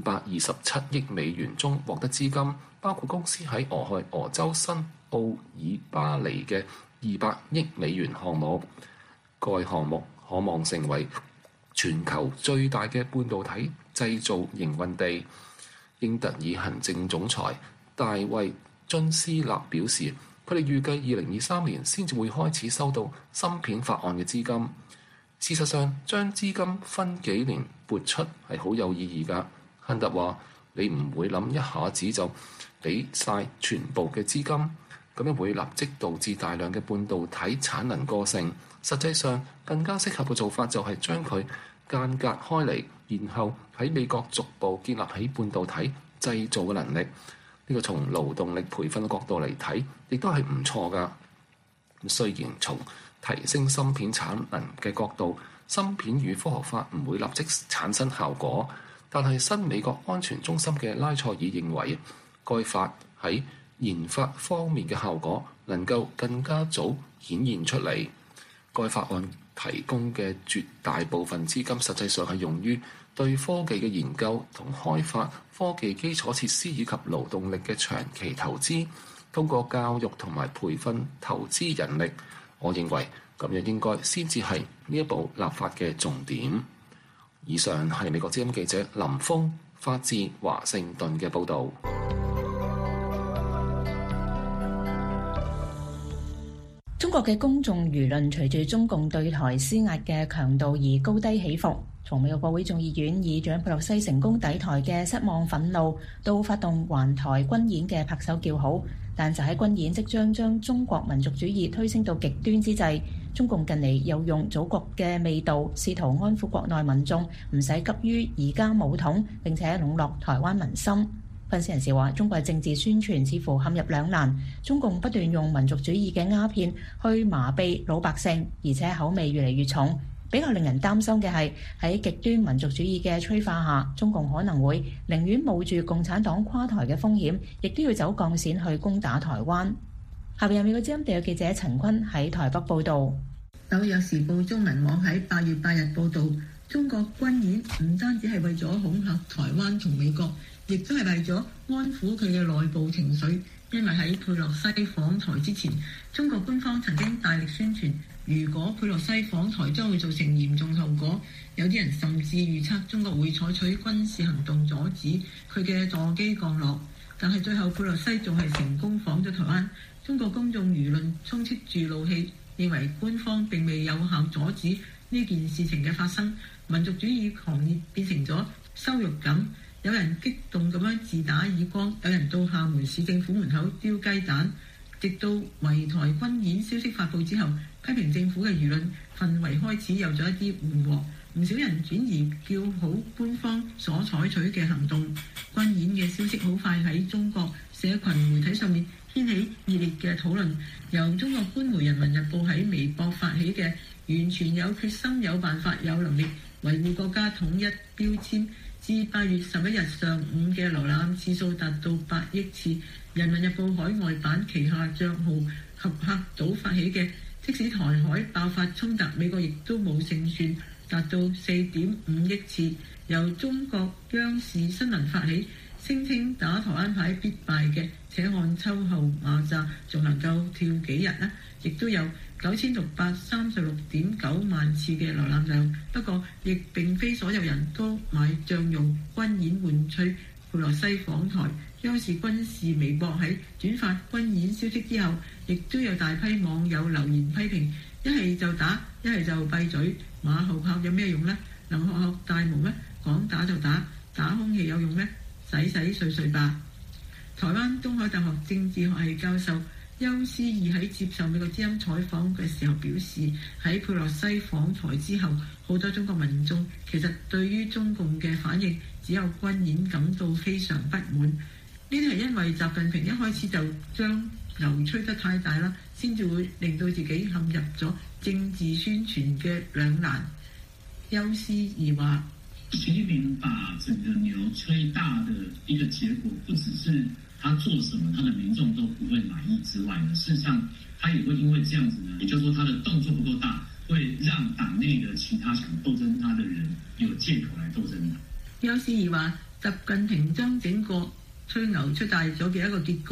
527億美元中獲得資金，包括公司喺俄亥俄州新奧爾巴尼嘅200億美元項目。該項目可望成為全球最大嘅半導體製造營運地。英特爾行政總裁大衛津斯納表示，佢哋預計2023年先至會開始收到芯片法案嘅資金。事實上，將資金分幾年撥出係好有意義㗎。亨特話：你唔會諗一下子就俾晒全部嘅資金，咁樣會立即導致大量嘅半導體產能過剩。實際上，更加適合嘅做法就係將佢間隔開嚟，然後喺美國逐步建立起半導體製造嘅能力。呢個從勞動力培訓嘅角度嚟睇，亦都係唔錯㗎。雖然從提升芯片產能嘅角度，芯片與科學法唔會立即產生效果，但係新美國安全中心嘅拉塞爾認為，該法喺研發方面嘅效果能夠更加早顯現出嚟。該法案提供嘅絕大部分資金實際上係用於對科技嘅研究同開發、科技基礎設施以及勞動力嘅長期投資，通過教育同埋培訓投資人力。我認為咁樣應該先至係呢一部立法嘅重點。以上係美國之音記者林峰發自華盛頓嘅報導。 中國嘅公眾輿論隨住中共對台施壓嘅強度而高低起伏，從美國國會眾議院議長佩洛西成功抵台嘅失望憤怒，到發動環台軍演嘅拍手叫好，但就喺軍演即將中國民族主義推升到極端之際，中共近嚟又用祖國嘅味道試圖安撫國內民眾，唔使急於移家武統，並且籠絡台灣民心。分析人士話，中國政治宣傳似乎陷入兩難，中共不斷用民族主義嘅鴉片去麻痹老百姓，而且口味越嚟越重。比較令人擔心嘅係，喺極端民族主義嘅催化下，中共可能會寧願冒住共產黨垮台嘅風險，亦都要走鋼線去攻打台灣。下邊有美國之音地記者陳坤喺台北報導。 紐約時報中文網喺8月8日報導，中國軍演唔單止係為咗恐嚇台灣同美國，亦都係為咗安撫佢嘅內部情緒。因為喺佩洛西訪台之前，中國官方曾經大力宣傳，如果佩洛西訪台將會造成嚴重後果，有啲人甚至預測中國會採取軍事行動阻止佢嘅座機降落。但係最後佩洛西仲係成功訪咗台灣，中國公眾輿論充斥住怒氣，認為官方並未有效阻止呢件事情嘅發生，民族主義狂熱變成咗羞辱感。有人激動咁樣自打耳光，有人到廈門市政府門口丟雞蛋。直到圍台軍演消息發布之後，批評政府嘅輿論氛圍開始有咗一啲緩和，唔少人轉而叫好官方所採取嘅行動。軍演嘅消息好快喺中國社群媒體上面掀起熱烈嘅討論。由中國官媒《人民日報》喺微博發起嘅完全有決心、有辦法、有能力維護國家統一標籤，至8月11日上午嘅瀏覽次數達到8億次。人民日報海外版旗下帳號合客組發起嘅，即使台海爆發衝突，美國亦都冇勝算，達到4.5億次。由中國央視新聞發起，聲稱打台灣牌必敗嘅，且看秋後罵詐仲能夠跳幾日呢？亦都有9636.9萬次嘅瀏覽量。不過，亦並非所有人都買帳用軍演換取佩洛西訪台。央視軍事微博喺轉發軍演消息之後，亦都有大批網友留言批評：一係就打，一係就閉嘴。馬後炮有咩用呢？能學大毛咩？講打就打，打空氣有用咩？洗洗睡睡吧。台灣東海大學政治學系教授邱思義喺接受美國之音採訪嘅時候表示，喺佩洛西訪台之後，好多中國民眾其實對於中共嘅反應只有軍演感到非常不滿。呢啲係因為習近平一開始就將牛吹得太大啦，先至會令到自己陷入咗政治宣傳嘅兩難。邱思義話： 習近平把整個牛吹大的一個結果，不只是他做什麼他的民眾都不會滿意之外呢，事實上他也會因為這樣子呢，也就是說他的動作不夠大，會讓黨內的其他想鬥爭他的人有借口來鬥爭的。 邱思義話：習近平將整個吹牛出大咗嘅一個結果，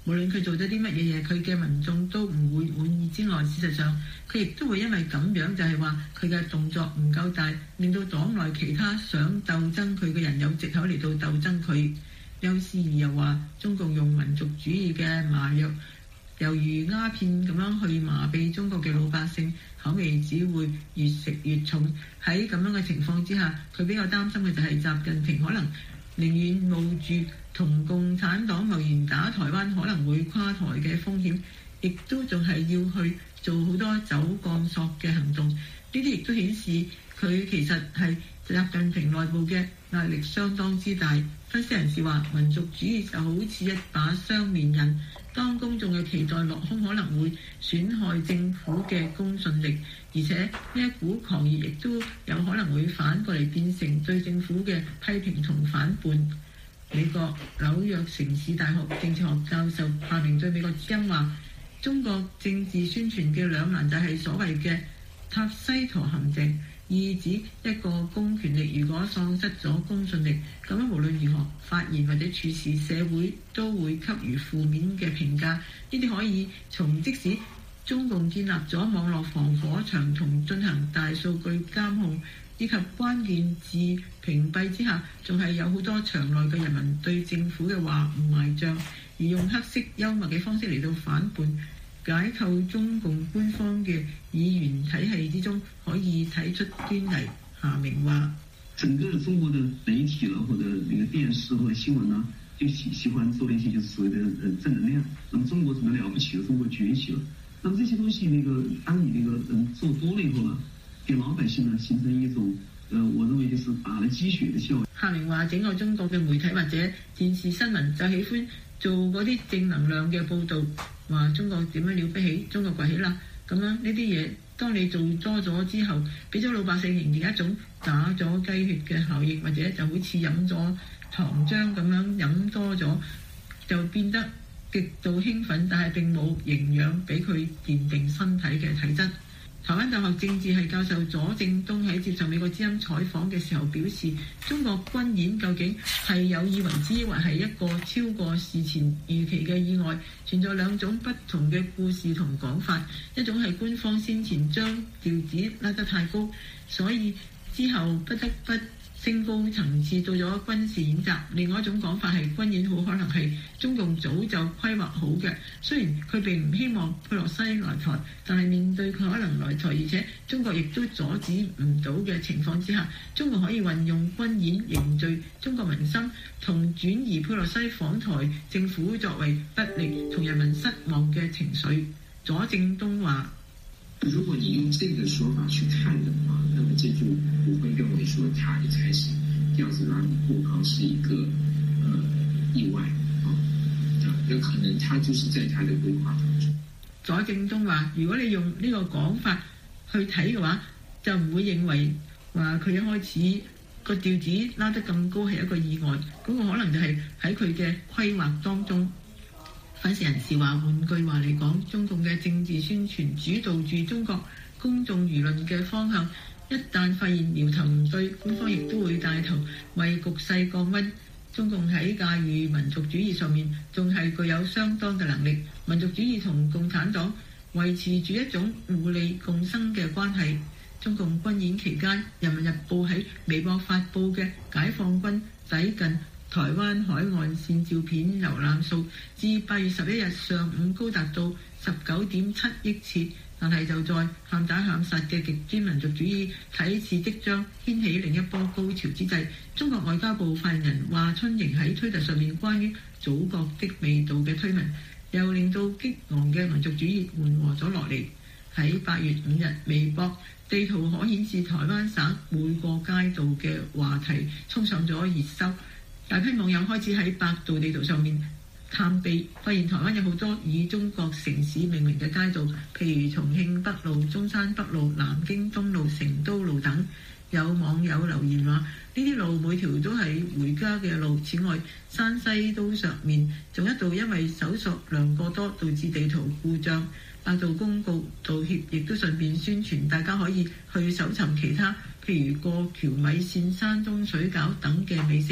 無論佢做咗啲乜嘢嘢，佢嘅民眾都唔會滿意之外，事實上佢亦都會因為咁樣就係話佢嘅動作唔夠大，令到黨內其他想鬥爭佢嘅人有藉口嚟到鬥爭佢。邱思義又話中共用民族主義嘅麻藥猶如鴉片咁樣去麻痹中國嘅老百姓，口味只會越食越重。喺咁樣嘅情況之下，佢比較擔心嘅就係習近平可能寧願冒住同共產黨貿然打台灣可能會垮台嘅風險，亦都仲係要去做好多走鋼索嘅行動。呢啲亦都顯示佢其實係習近平內部嘅壓力相當之大。分析人士話，民族主義就好似一把雙面刃，當公眾嘅期待落空，可能會損害政府嘅公信力，而且呢一股狂熱亦都有可能會反過嚟變成對政府嘅批評同反叛。美國紐約城市大學政治學教授夏明對美國之音話，中國政治宣傳嘅兩難就係所謂嘅塔西佗陷阱，意指一個公權力如果喪失咗公信力，咁樣無論如何發言或者處事，社會都會給予負面嘅評價。呢啲可以從即使中共建立咗網絡防火牆同進行大數據監控以及關鍵字屏蔽之下，仲係有好多場內嘅人民對政府嘅話唔埋帳，而用黑色幽默嘅方式嚟到反叛解構中共官方嘅議員體系之中，可以睇出端倪。夏明話： 整個中國的媒體啦，或者那個電視或者新聞呢，就喜歡做一些就是所謂的正能量。那麼中國怎麼了不起了？中國崛起了。那麼這些東西，當你做多了以後呢，給老百姓呢形成一種我認為就是打了雞血的效應。 夏明話：整個中國嘅媒體或者電視新聞就喜歡做嗰啲正能量嘅報導，話中國點樣了不起，中國崛起啦。咁樣呢啲嘢，當你做多咗之後，俾咗老百姓形成一種打咗雞血嘅效應，或者就好似飲咗糖漿咁樣飲多咗，就變得極度興奮，但係並冇營養俾佢奠定身體嘅體質。台灣大學政治系教授左正東喺接受美國之音採訪嘅時候表示，中國軍演究竟係有意為之，抑或係一個超過事前預期嘅意外，存在兩種不同嘅故事同講法。一種係官方先前將調子拉得太高，所以之後不得不升高層次到咗軍事演習。另外一種講法係軍演好可能係中共早就規劃好嘅，雖然佢並唔希望佩洛西來台，但係面對佢可能來台，而且中國亦都阻止唔到嘅情況之下，中國可以運用軍演凝聚中國民心，同轉移佩洛西訪台政府作為不力同人民失望嘅情緒。左正東話： 如果你用這個說法去看的話，那麼這就不會認為說他一開始調子拉過高是一個意外有可能他就是在他的規劃當中。 左正東話：如果你用呢個講法去睇嘅話，就唔會認為話佢一開始個調子拉得咁高係一個意外，嗰個可能就係喺佢嘅規劃當中。分析人士話：換句話嚟講，中共嘅政治宣傳主導住中國公眾輿論嘅方向，一旦發現苗頭唔對，官方亦都會帶頭為局勢降溫。中共喺駕馭民族主義上面仲係具有相當嘅能力。民族主義同共產黨維持住一種互利共生嘅關係。中共軍演期間，《人民日報》喺微博發布嘅解放軍抵近台灣海岸線照片瀏覽數至8月11日上午高達到19.7億次，但係就在喊打喊殺嘅極端民族主義睇似即將掀起另一波高潮之際，中國外交部發言人華春瑩喺推特上面關於祖國的味道嘅推文，又令到激昂嘅民族主義緩和咗落嚟。喺8月5日，微博地圖可顯示台灣省每個街道嘅話題衝上咗熱搜。大批網友開始喺百度地圖上面探秘，發現台灣有好多以中國城市命名嘅街道，譬如重慶北路、中山北路、南京東路、成都路等。有網友留言話：呢啲路每條都係回家嘅路。此外，山西都上面仲一度因為搜索量過多，導致地圖故障。百度公告道歉，亦都順便宣傳大家可以去搜尋其他，譬如過橋米線、山東水餃等嘅美食。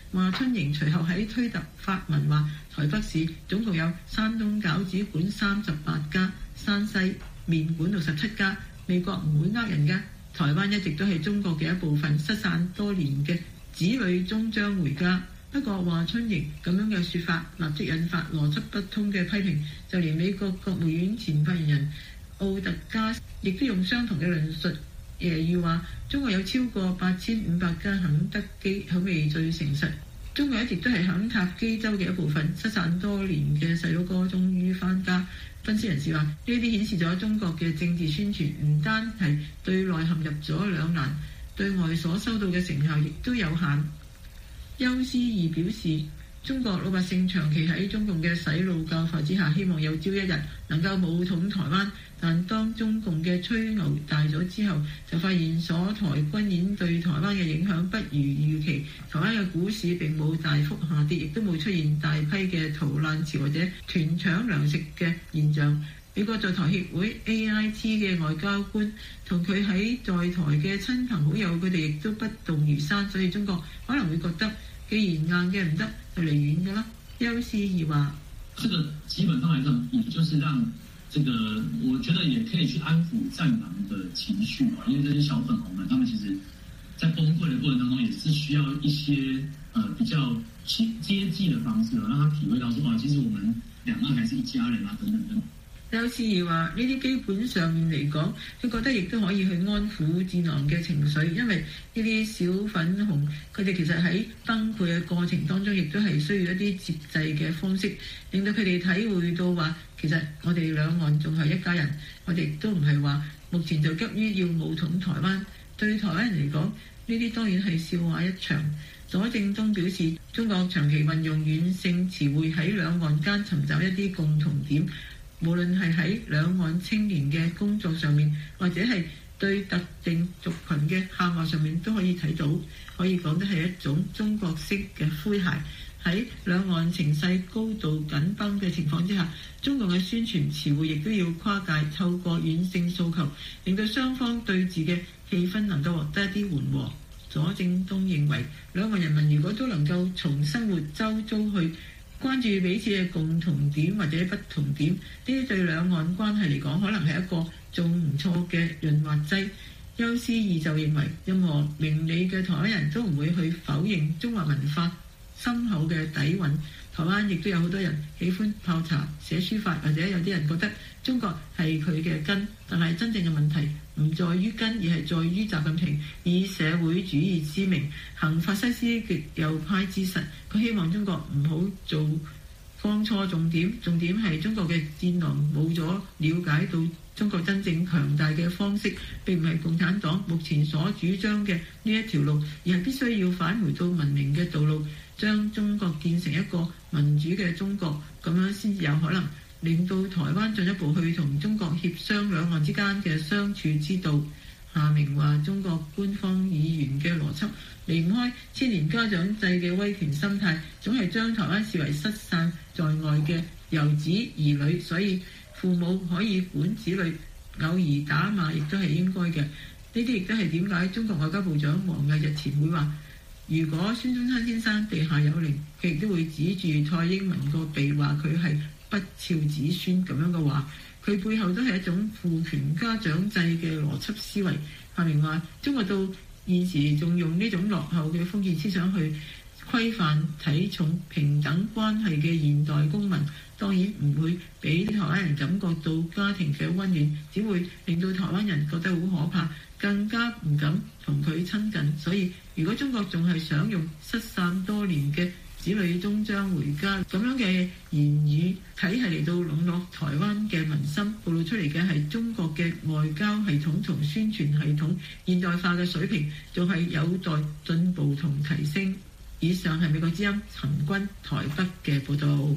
華春瑩隨後喺推特發文話，台北市總共有山東餃子館38家，山西麵館67家。美國唔會呃人㗎，台灣一直都係中國嘅一部分，失散多年嘅子女終將回家。不過華春瑩咁樣嘅說法立即引發邏輯不通嘅批評，就連美國國務院前發言人奧特加亦都用相同嘅論述，要話中國有超過8500家肯德基口味最誠實。中國一直都係肯塔基州嘅一部分，失散多年嘅細佬哥終於返家。分析人士話，呢啲顯示咗中國嘅政治宣傳唔單係對內陷入咗兩難，對外所收到嘅成效亦都有限。邱思義表示，中國老百姓長期喺中共嘅洗腦教化之下，希望有朝一日能夠武統台灣，但當中共嘅吹牛大咗之後，就發現鎖台軍演對台灣嘅影響不如預期，台灣嘅股市並冇大幅下跌，亦都冇出現大批嘅逃難潮或者團搶糧食嘅現象。美國在台協會 AIT 嘅外交官同佢喺在台嘅親朋好友，佢哋亦都不動如山，所以中國可能會覺得，既然硬嘅唔得，就嚟軟嘅啦。邱思義話： 這個基本上來講，也就是讓這個，我覺得也可以去安撫戰狼的情緒嘛，因為這些小粉紅們，他們其實在崩潰的過程當中，也是需要一些比較接濟的方式，讓他體會到說啊，其實我們兩岸還是一家人啊，等等等。 邱思義話：呢啲基本上面嚟講，佢覺得亦都可以去安撫戰狼嘅情緒，因為呢啲小粉紅佢哋其實喺崩潰嘅過程當中，亦都係需要一啲接濟嘅方式，令到佢哋體會到話，其實我哋兩岸仲係一家人，我哋都唔係話目前就急於要武統台灣。對台灣人嚟講，呢啲當然係笑話一場。左正東表示，中國長期運用軟性詞彙喺兩岸間尋找一啲共同點。無論係喺兩岸青年嘅工作上面，或者係對特定族群嘅喊話上面，都可以睇到，可以講得係一種中國式嘅詼諧。喺兩岸情勢高度緊繃嘅情況之下，中共嘅宣傳詞彙亦都要跨界，透過軟性訴求，令到雙方對峙嘅氣氛能夠獲得一啲緩和。左正東認為，兩岸人民如果都能夠從生活周遭去關注彼此嘅共同點或者不同點，呢啲對兩岸關係嚟講，可能係一個仲唔錯嘅潤滑劑。邱思義就認為，任何明理嘅台灣人都唔會去否認中華文化深厚嘅底蘊。台灣亦都有好多人喜歡泡茶、寫書法，或者有啲人覺得中國係佢嘅根，但係真正嘅問題唔在於根，而係在於習近平以社會主義之名行法西斯極右派之實。佢希望中國唔好做放錯重點，重點係中國嘅戰狼冇咗了解到中國真正強大嘅方式，並唔係共產黨目前所主張嘅呢一條路，而係必須要返回到文明嘅道路，將中國建成一個民主嘅中國，咁樣先至有可能令到台灣進一步去同中國協商兩岸之間嘅相處之道。夏明話：中國官方議員嘅邏輯離唔開千年家長制嘅威權心態，總係將台灣視為失散在外嘅遊子兒女，所以父母可以管子女，偶爾打罵亦都係應該嘅。呢啲亦都係點解中國外交部長王毅日前會話，如果孫中山先生地下有靈，佢亦都會指住蔡英文個鼻話佢係不肖子孫咁樣嘅話，佢背後都係一種父權家長制嘅邏輯思維。夏明話：中國到現時仲用呢種落後嘅封建思想去規範睇重平等關係嘅現代公民，當然唔會俾台灣人感覺到家庭嘅溫暖，只會令到台灣人覺得好可怕，更加唔敢同佢親近。所以如果中國仲係想用失散多年嘅子女終將回家咁樣嘅言語體系嚟到籠絡台灣嘅民心，暴露出嚟嘅係中國嘅外交系統同宣傳系統現代化嘅水平仲係有待進步同提升。以上係美國之音陳君台北嘅報導。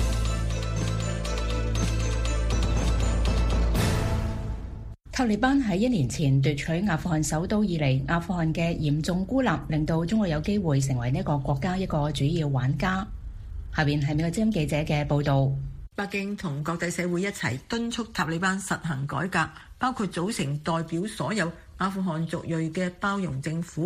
塔利班喺1年前奪取阿富汗首都以嚟，阿富汗嘅嚴重孤立令到中國有機會成為呢個國家一個主要玩家。下邊係美國之音記者嘅報導。 北京同各地社會一齊敦促塔利班實行改革，包括組成代表所有阿富汗族裔嘅包容政府，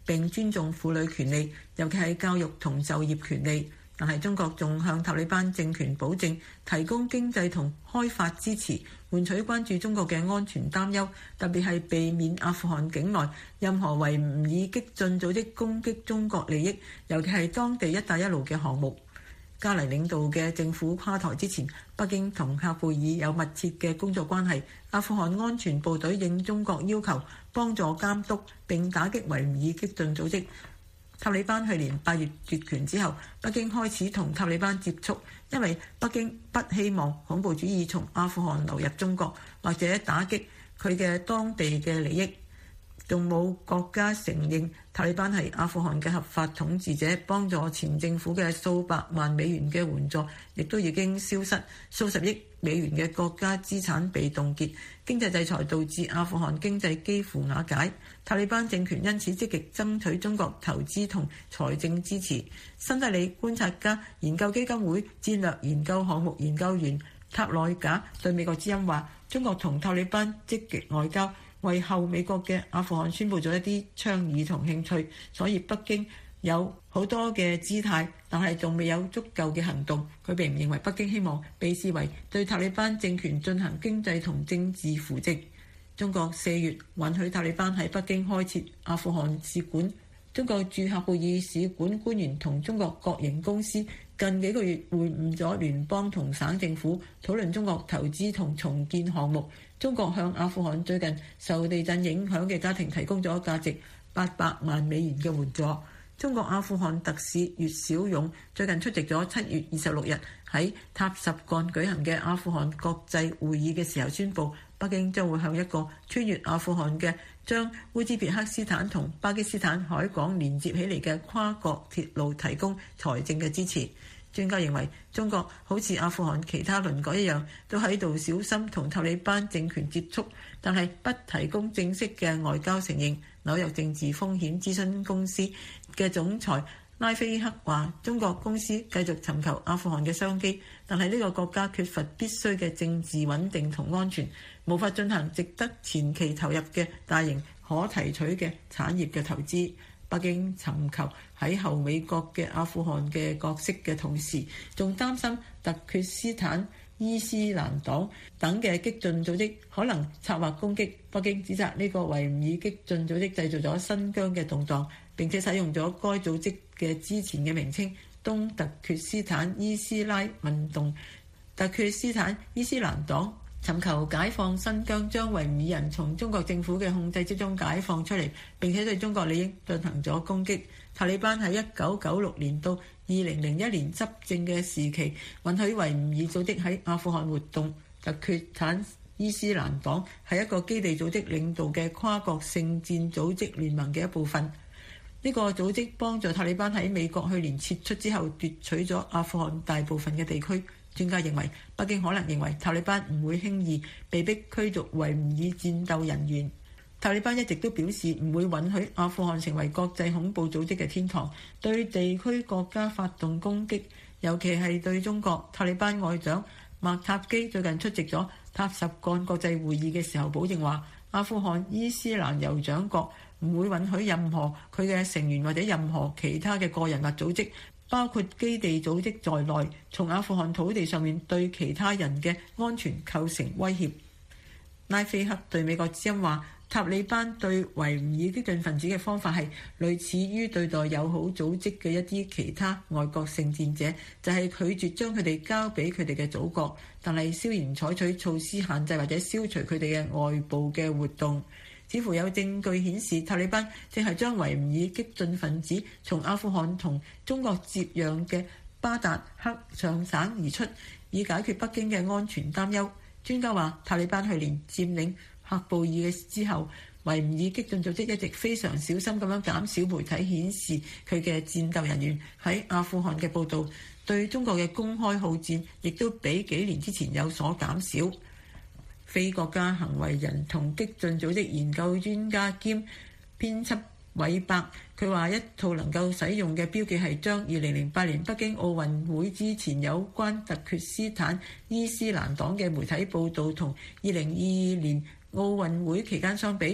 並尊重婦女權利，尤其係教育同就業權利。但係中國仲向塔利班政權保證提供經濟同開發支持，換取關注中國嘅安全擔憂，特別係避免阿富汗境內任何維吾爾激進組織攻擊中國利益，尤其係當地一帶一路嘅項目。加尼領導嘅政府垮台之前，北京同喀布爾有密切嘅工作關係。阿富汗安全部隊應中國要求幫助監督並打擊維吾爾激進組織。塔利班去年8月奪權之後，北京開始同塔利班接觸，因為北京不希望恐怖主義從阿富汗流入中國，或者打擊佢嘅當地嘅利益。仲冇國家承認塔利班係阿富汗嘅合法統治者，幫助前政府嘅數百萬美元嘅援助亦都已經消失，數十億美元嘅國家資產被凍結，經濟制裁導致阿富汗經濟幾乎瓦解。塔利班政權因此積極爭取中國投資同財政支持。新德里觀察家研究基金會戰略研究項目研究員塔內賈對美國之音話：中國同塔利班積極外交，為後美國嘅阿富汗宣佈咗一啲倡議同興趣，所以北京有好多嘅姿態，但係仲未有足夠嘅行動。佢並唔認為北京希望被視為對塔利班政權進行經濟同政治扶植。中國4月允許塔利班喺北京開設阿富汗使館。中國駐喀布爾使館官員同中國國營公司近幾個月會晤咗聯邦同省政府，討論中國投資同重建項目。中國向阿富汗最近受地震影響嘅家庭提供咗價值800萬美元嘅援助。中國阿富汗特使岳小勇最近出席咗7月26日喺塔什幹舉行嘅阿富汗國際會議嘅時候宣布，北京將會向一個穿越阿富汗嘅將烏茲別克斯坦同巴基斯坦海港連接起嚟嘅跨國鐵路提供財政嘅支持。專家認為，中國好似阿富汗其他鄰國一樣，都喺度小心同塔利班政權接觸，但係不提供正式嘅外交承認。紐約政治風險諮詢公司嘅總裁拉菲克話：中國公司繼續尋求阿富汗嘅商機，但係呢個國家缺乏必須嘅政治穩定同安全，無法進行值得前期投入嘅大型可提取嘅產業嘅投資。北京尋求喺後美國嘅阿富汗嘅角色嘅同時，仲擔心突厥斯坦伊斯蘭黨等嘅激進組織可能策劃攻擊。北京指責呢個維吾爾激進組織製造咗新疆嘅動盪，並且使用咗該組織嘅之前嘅名稱東突厥斯坦伊斯拉運動。突厥斯坦伊斯蘭黨尋求解放新疆，將維吾爾人從中國政府嘅控制之中解放出嚟，並且對中國利益進行咗攻擊。塔利班喺1996年到2001年執政嘅時期，允許維吾爾組織喺阿富汗活動。突厥斯坦伊斯蘭黨係一個基地組織領導嘅跨國聖戰組織聯盟嘅一部分。呢個組織幫助塔利班喺美國去年撤出之後奪取咗阿富汗大部分嘅地區。專家認為，北京可能認為塔利班唔會輕易被逼驅逐維吾爾戰鬥人員。塔利班一直都表示唔會允許阿富汗成為國際恐怖組織嘅天堂，對地區國家發動攻擊，尤其係對中國。塔利班外長麥塔基最近出席咗塔什幹國際會議嘅時候保證話，阿富汗伊斯蘭酋長國唔會允許任何佢嘅成員或者任何其他嘅個人或組織，包括基地組織在內，從阿富汗土地上面對其他人嘅安全構成威脅。拉菲克對美國之音話，塔利班對維吾爾激進分子嘅方法係類似於對待友好組織嘅一啲其他外國聖戰者，就係拒絕將佢哋交俾佢哋嘅祖國，但係蕭然採取措施限制或者消除佢哋嘅外部嘅活動。似乎有證據顯示，塔利班正係將維吾爾激進分子從阿富汗同中國接壤嘅巴達克上省而出，以解決北京嘅安全擔憂。專家話，塔利班去年佔領喀布爾嘅之後，維吾爾激進組織一直非常小心咁樣減少媒體顯示佢嘅戰鬥人員喺阿富汗嘅報導，對中國嘅公開號戰亦都比幾年之前有所減少。非國家行為人同激進組織研究專家兼編輯韋伯，佢話一套能夠使用嘅標記係將2008年北京奧運會之前有關突厥斯坦伊斯蘭黨嘅媒體報導同2022年奧運會期間相比，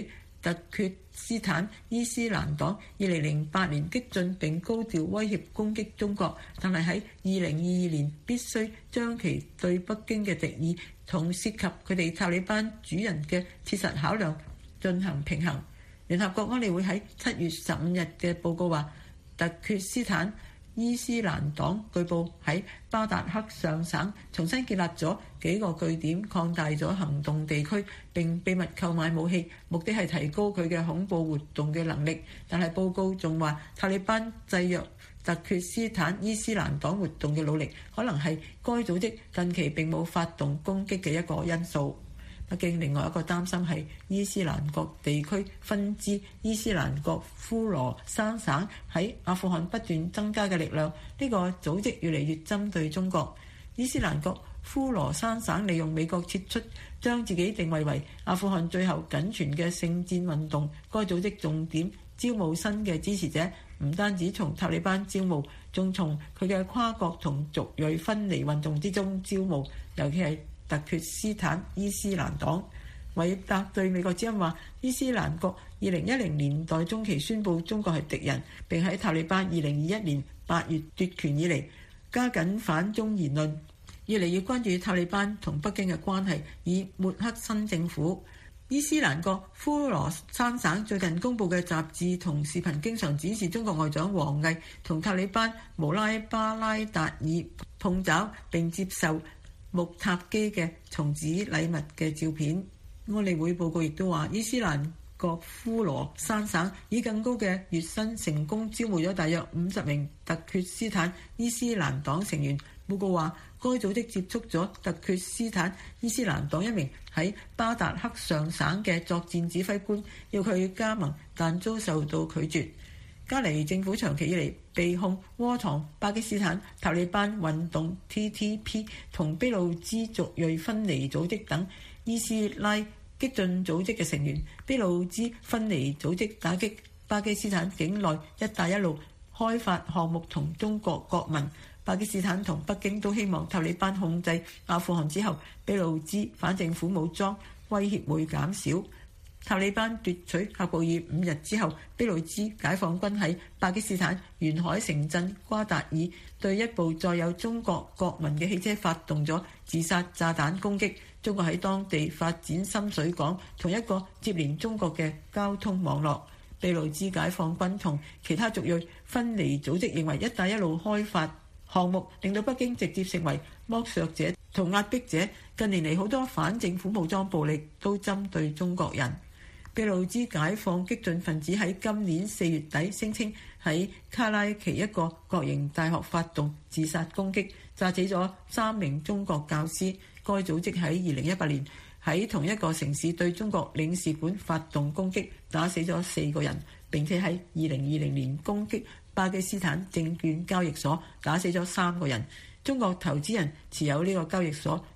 突厥斯坦伊斯蘭黨2008年激進並高調威脅攻擊中國，但係喺2022年必須將其對北京嘅敵意同涉及佢哋塔利班主人嘅切實考量進行平衡。聯合國安理會喺7月15日嘅報告話，突厥斯坦伊斯蘭黨據報喺巴達克上省重新建立咗幾個據點，擴大咗行動地區，並秘密購買武器，目的係提高佢嘅恐怖活動嘅能力。但係報告仲話，塔利班制約突厥斯坦伊斯蘭黨活動嘅努力，可能係該組織近期並冇發動攻擊嘅一個因素。北京另外一個擔心係伊斯蘭國地區分支伊斯蘭國呼羅珊省喺阿富汗不斷增加嘅力量，呢個組織越嚟越針對中國。伊斯蘭國呼羅珊省利用美國撤出，將自己定位為阿富汗最後僅存嘅聖戰運動。該組織重點招募新嘅支持者，唔單止從塔利班招募，仲從佢嘅跨國同族裔分離運動之中招募，尤其係突厥斯坦伊斯蘭黨。韋達對美國之音話，伊斯蘭國2010年代中期宣布中國係敵人，並喺塔利班2021年8月奪權以嚟加緊反中言論，越嚟越關注塔利班同北京嘅關係，以抹黑新政府。伊斯蘭國呼羅珊省最近公布嘅雜誌同視頻經常展示中國外長王毅同塔利班穆拉巴拉達爾碰爪並接受穆塔基嘅松子禮物嘅照片。安理會報告亦都話，伊斯蘭國呼羅珊省以更高嘅月薪成功招募咗大約50名突厥斯坦伊斯蘭黨成員。報告話，該組織接觸咗突厥斯坦伊斯蘭黨一名喺巴達克上省嘅作戰指揮官，要佢加盟，但遭受到拒絕。加尼政府長期以嚟被控窩藏巴基斯坦塔利班運動 TTP 同俾路支族裔分離組織等伊斯拉激進組織嘅成員。俾路支分離組織打擊巴基斯坦境內一帶一路開發項目同中國國民。巴基斯坦同北京都希望塔利班控制阿富汗之後，俾路支反政府武裝威脅會減少。塔利班奪取喀布爾5日之後，俾路支解放軍喺巴基斯坦沿海城鎮瓜達爾對一部載有中國國民嘅汽車發動咗自殺炸彈攻擊。中國喺當地發展深水港同一個接連中國嘅交通網絡。俾路支解放軍同其他族裔分離組織認為，一帶一路開發項目令到北京直接成為剝削者同壓迫者。近年嚟，好多反政府武裝暴力都針對中國人。俾路支解放激進分子喺今年4月底聲稱喺卡拉奇一個國營大學發動自殺攻擊，炸死咗3名中國教師。該組織喺2018年喺同一個城市對中國領事館發動攻擊，打死咗4個人，並且喺2020年攻擊巴基斯坦證券交易所，打死咗3個人。中國投資人持有呢個交易所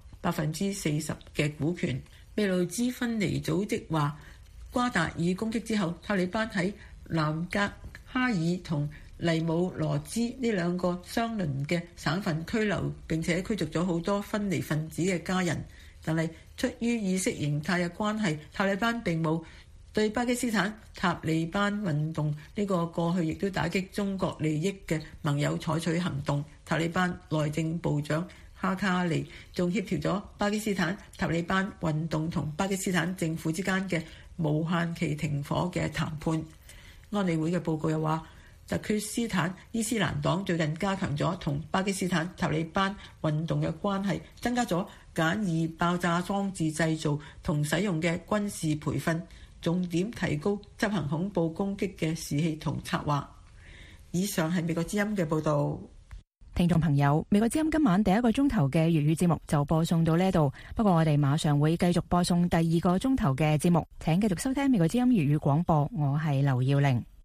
40%嘅股權。俾路支分離組織話，瓜達爾攻擊之後，塔利班喺南格哈爾同尼姆羅茲呢2個相鄰嘅省份拘留並且驅逐咗好多分離分子嘅家人。但係出於意識形態嘅關係，塔利班並冇對巴基斯坦塔利班運動呢個過去亦都打擊中國利益嘅盟友採取行動。塔利班內政部長哈卡尼仲協調咗巴基斯坦塔利班運動同巴基斯坦政府之間嘅無限期停火嘅談判。安理會嘅報告又話，突厥斯坦伊斯蘭黨最近加強咗同巴基斯坦塔利班運動嘅關係，增加咗簡易爆炸裝置製造同使用嘅軍事培訓，重點提高執行恐怖攻擊嘅士氣同策劃。以上係美國之音嘅報導。 聽眾朋友，美國之音今晚第1個鐘頭嘅粵語節目就播送到呢度，不過我哋馬上會繼續播送第2個鐘頭嘅節目，請繼續收聽美國之音粵語廣播，我係劉耀玲。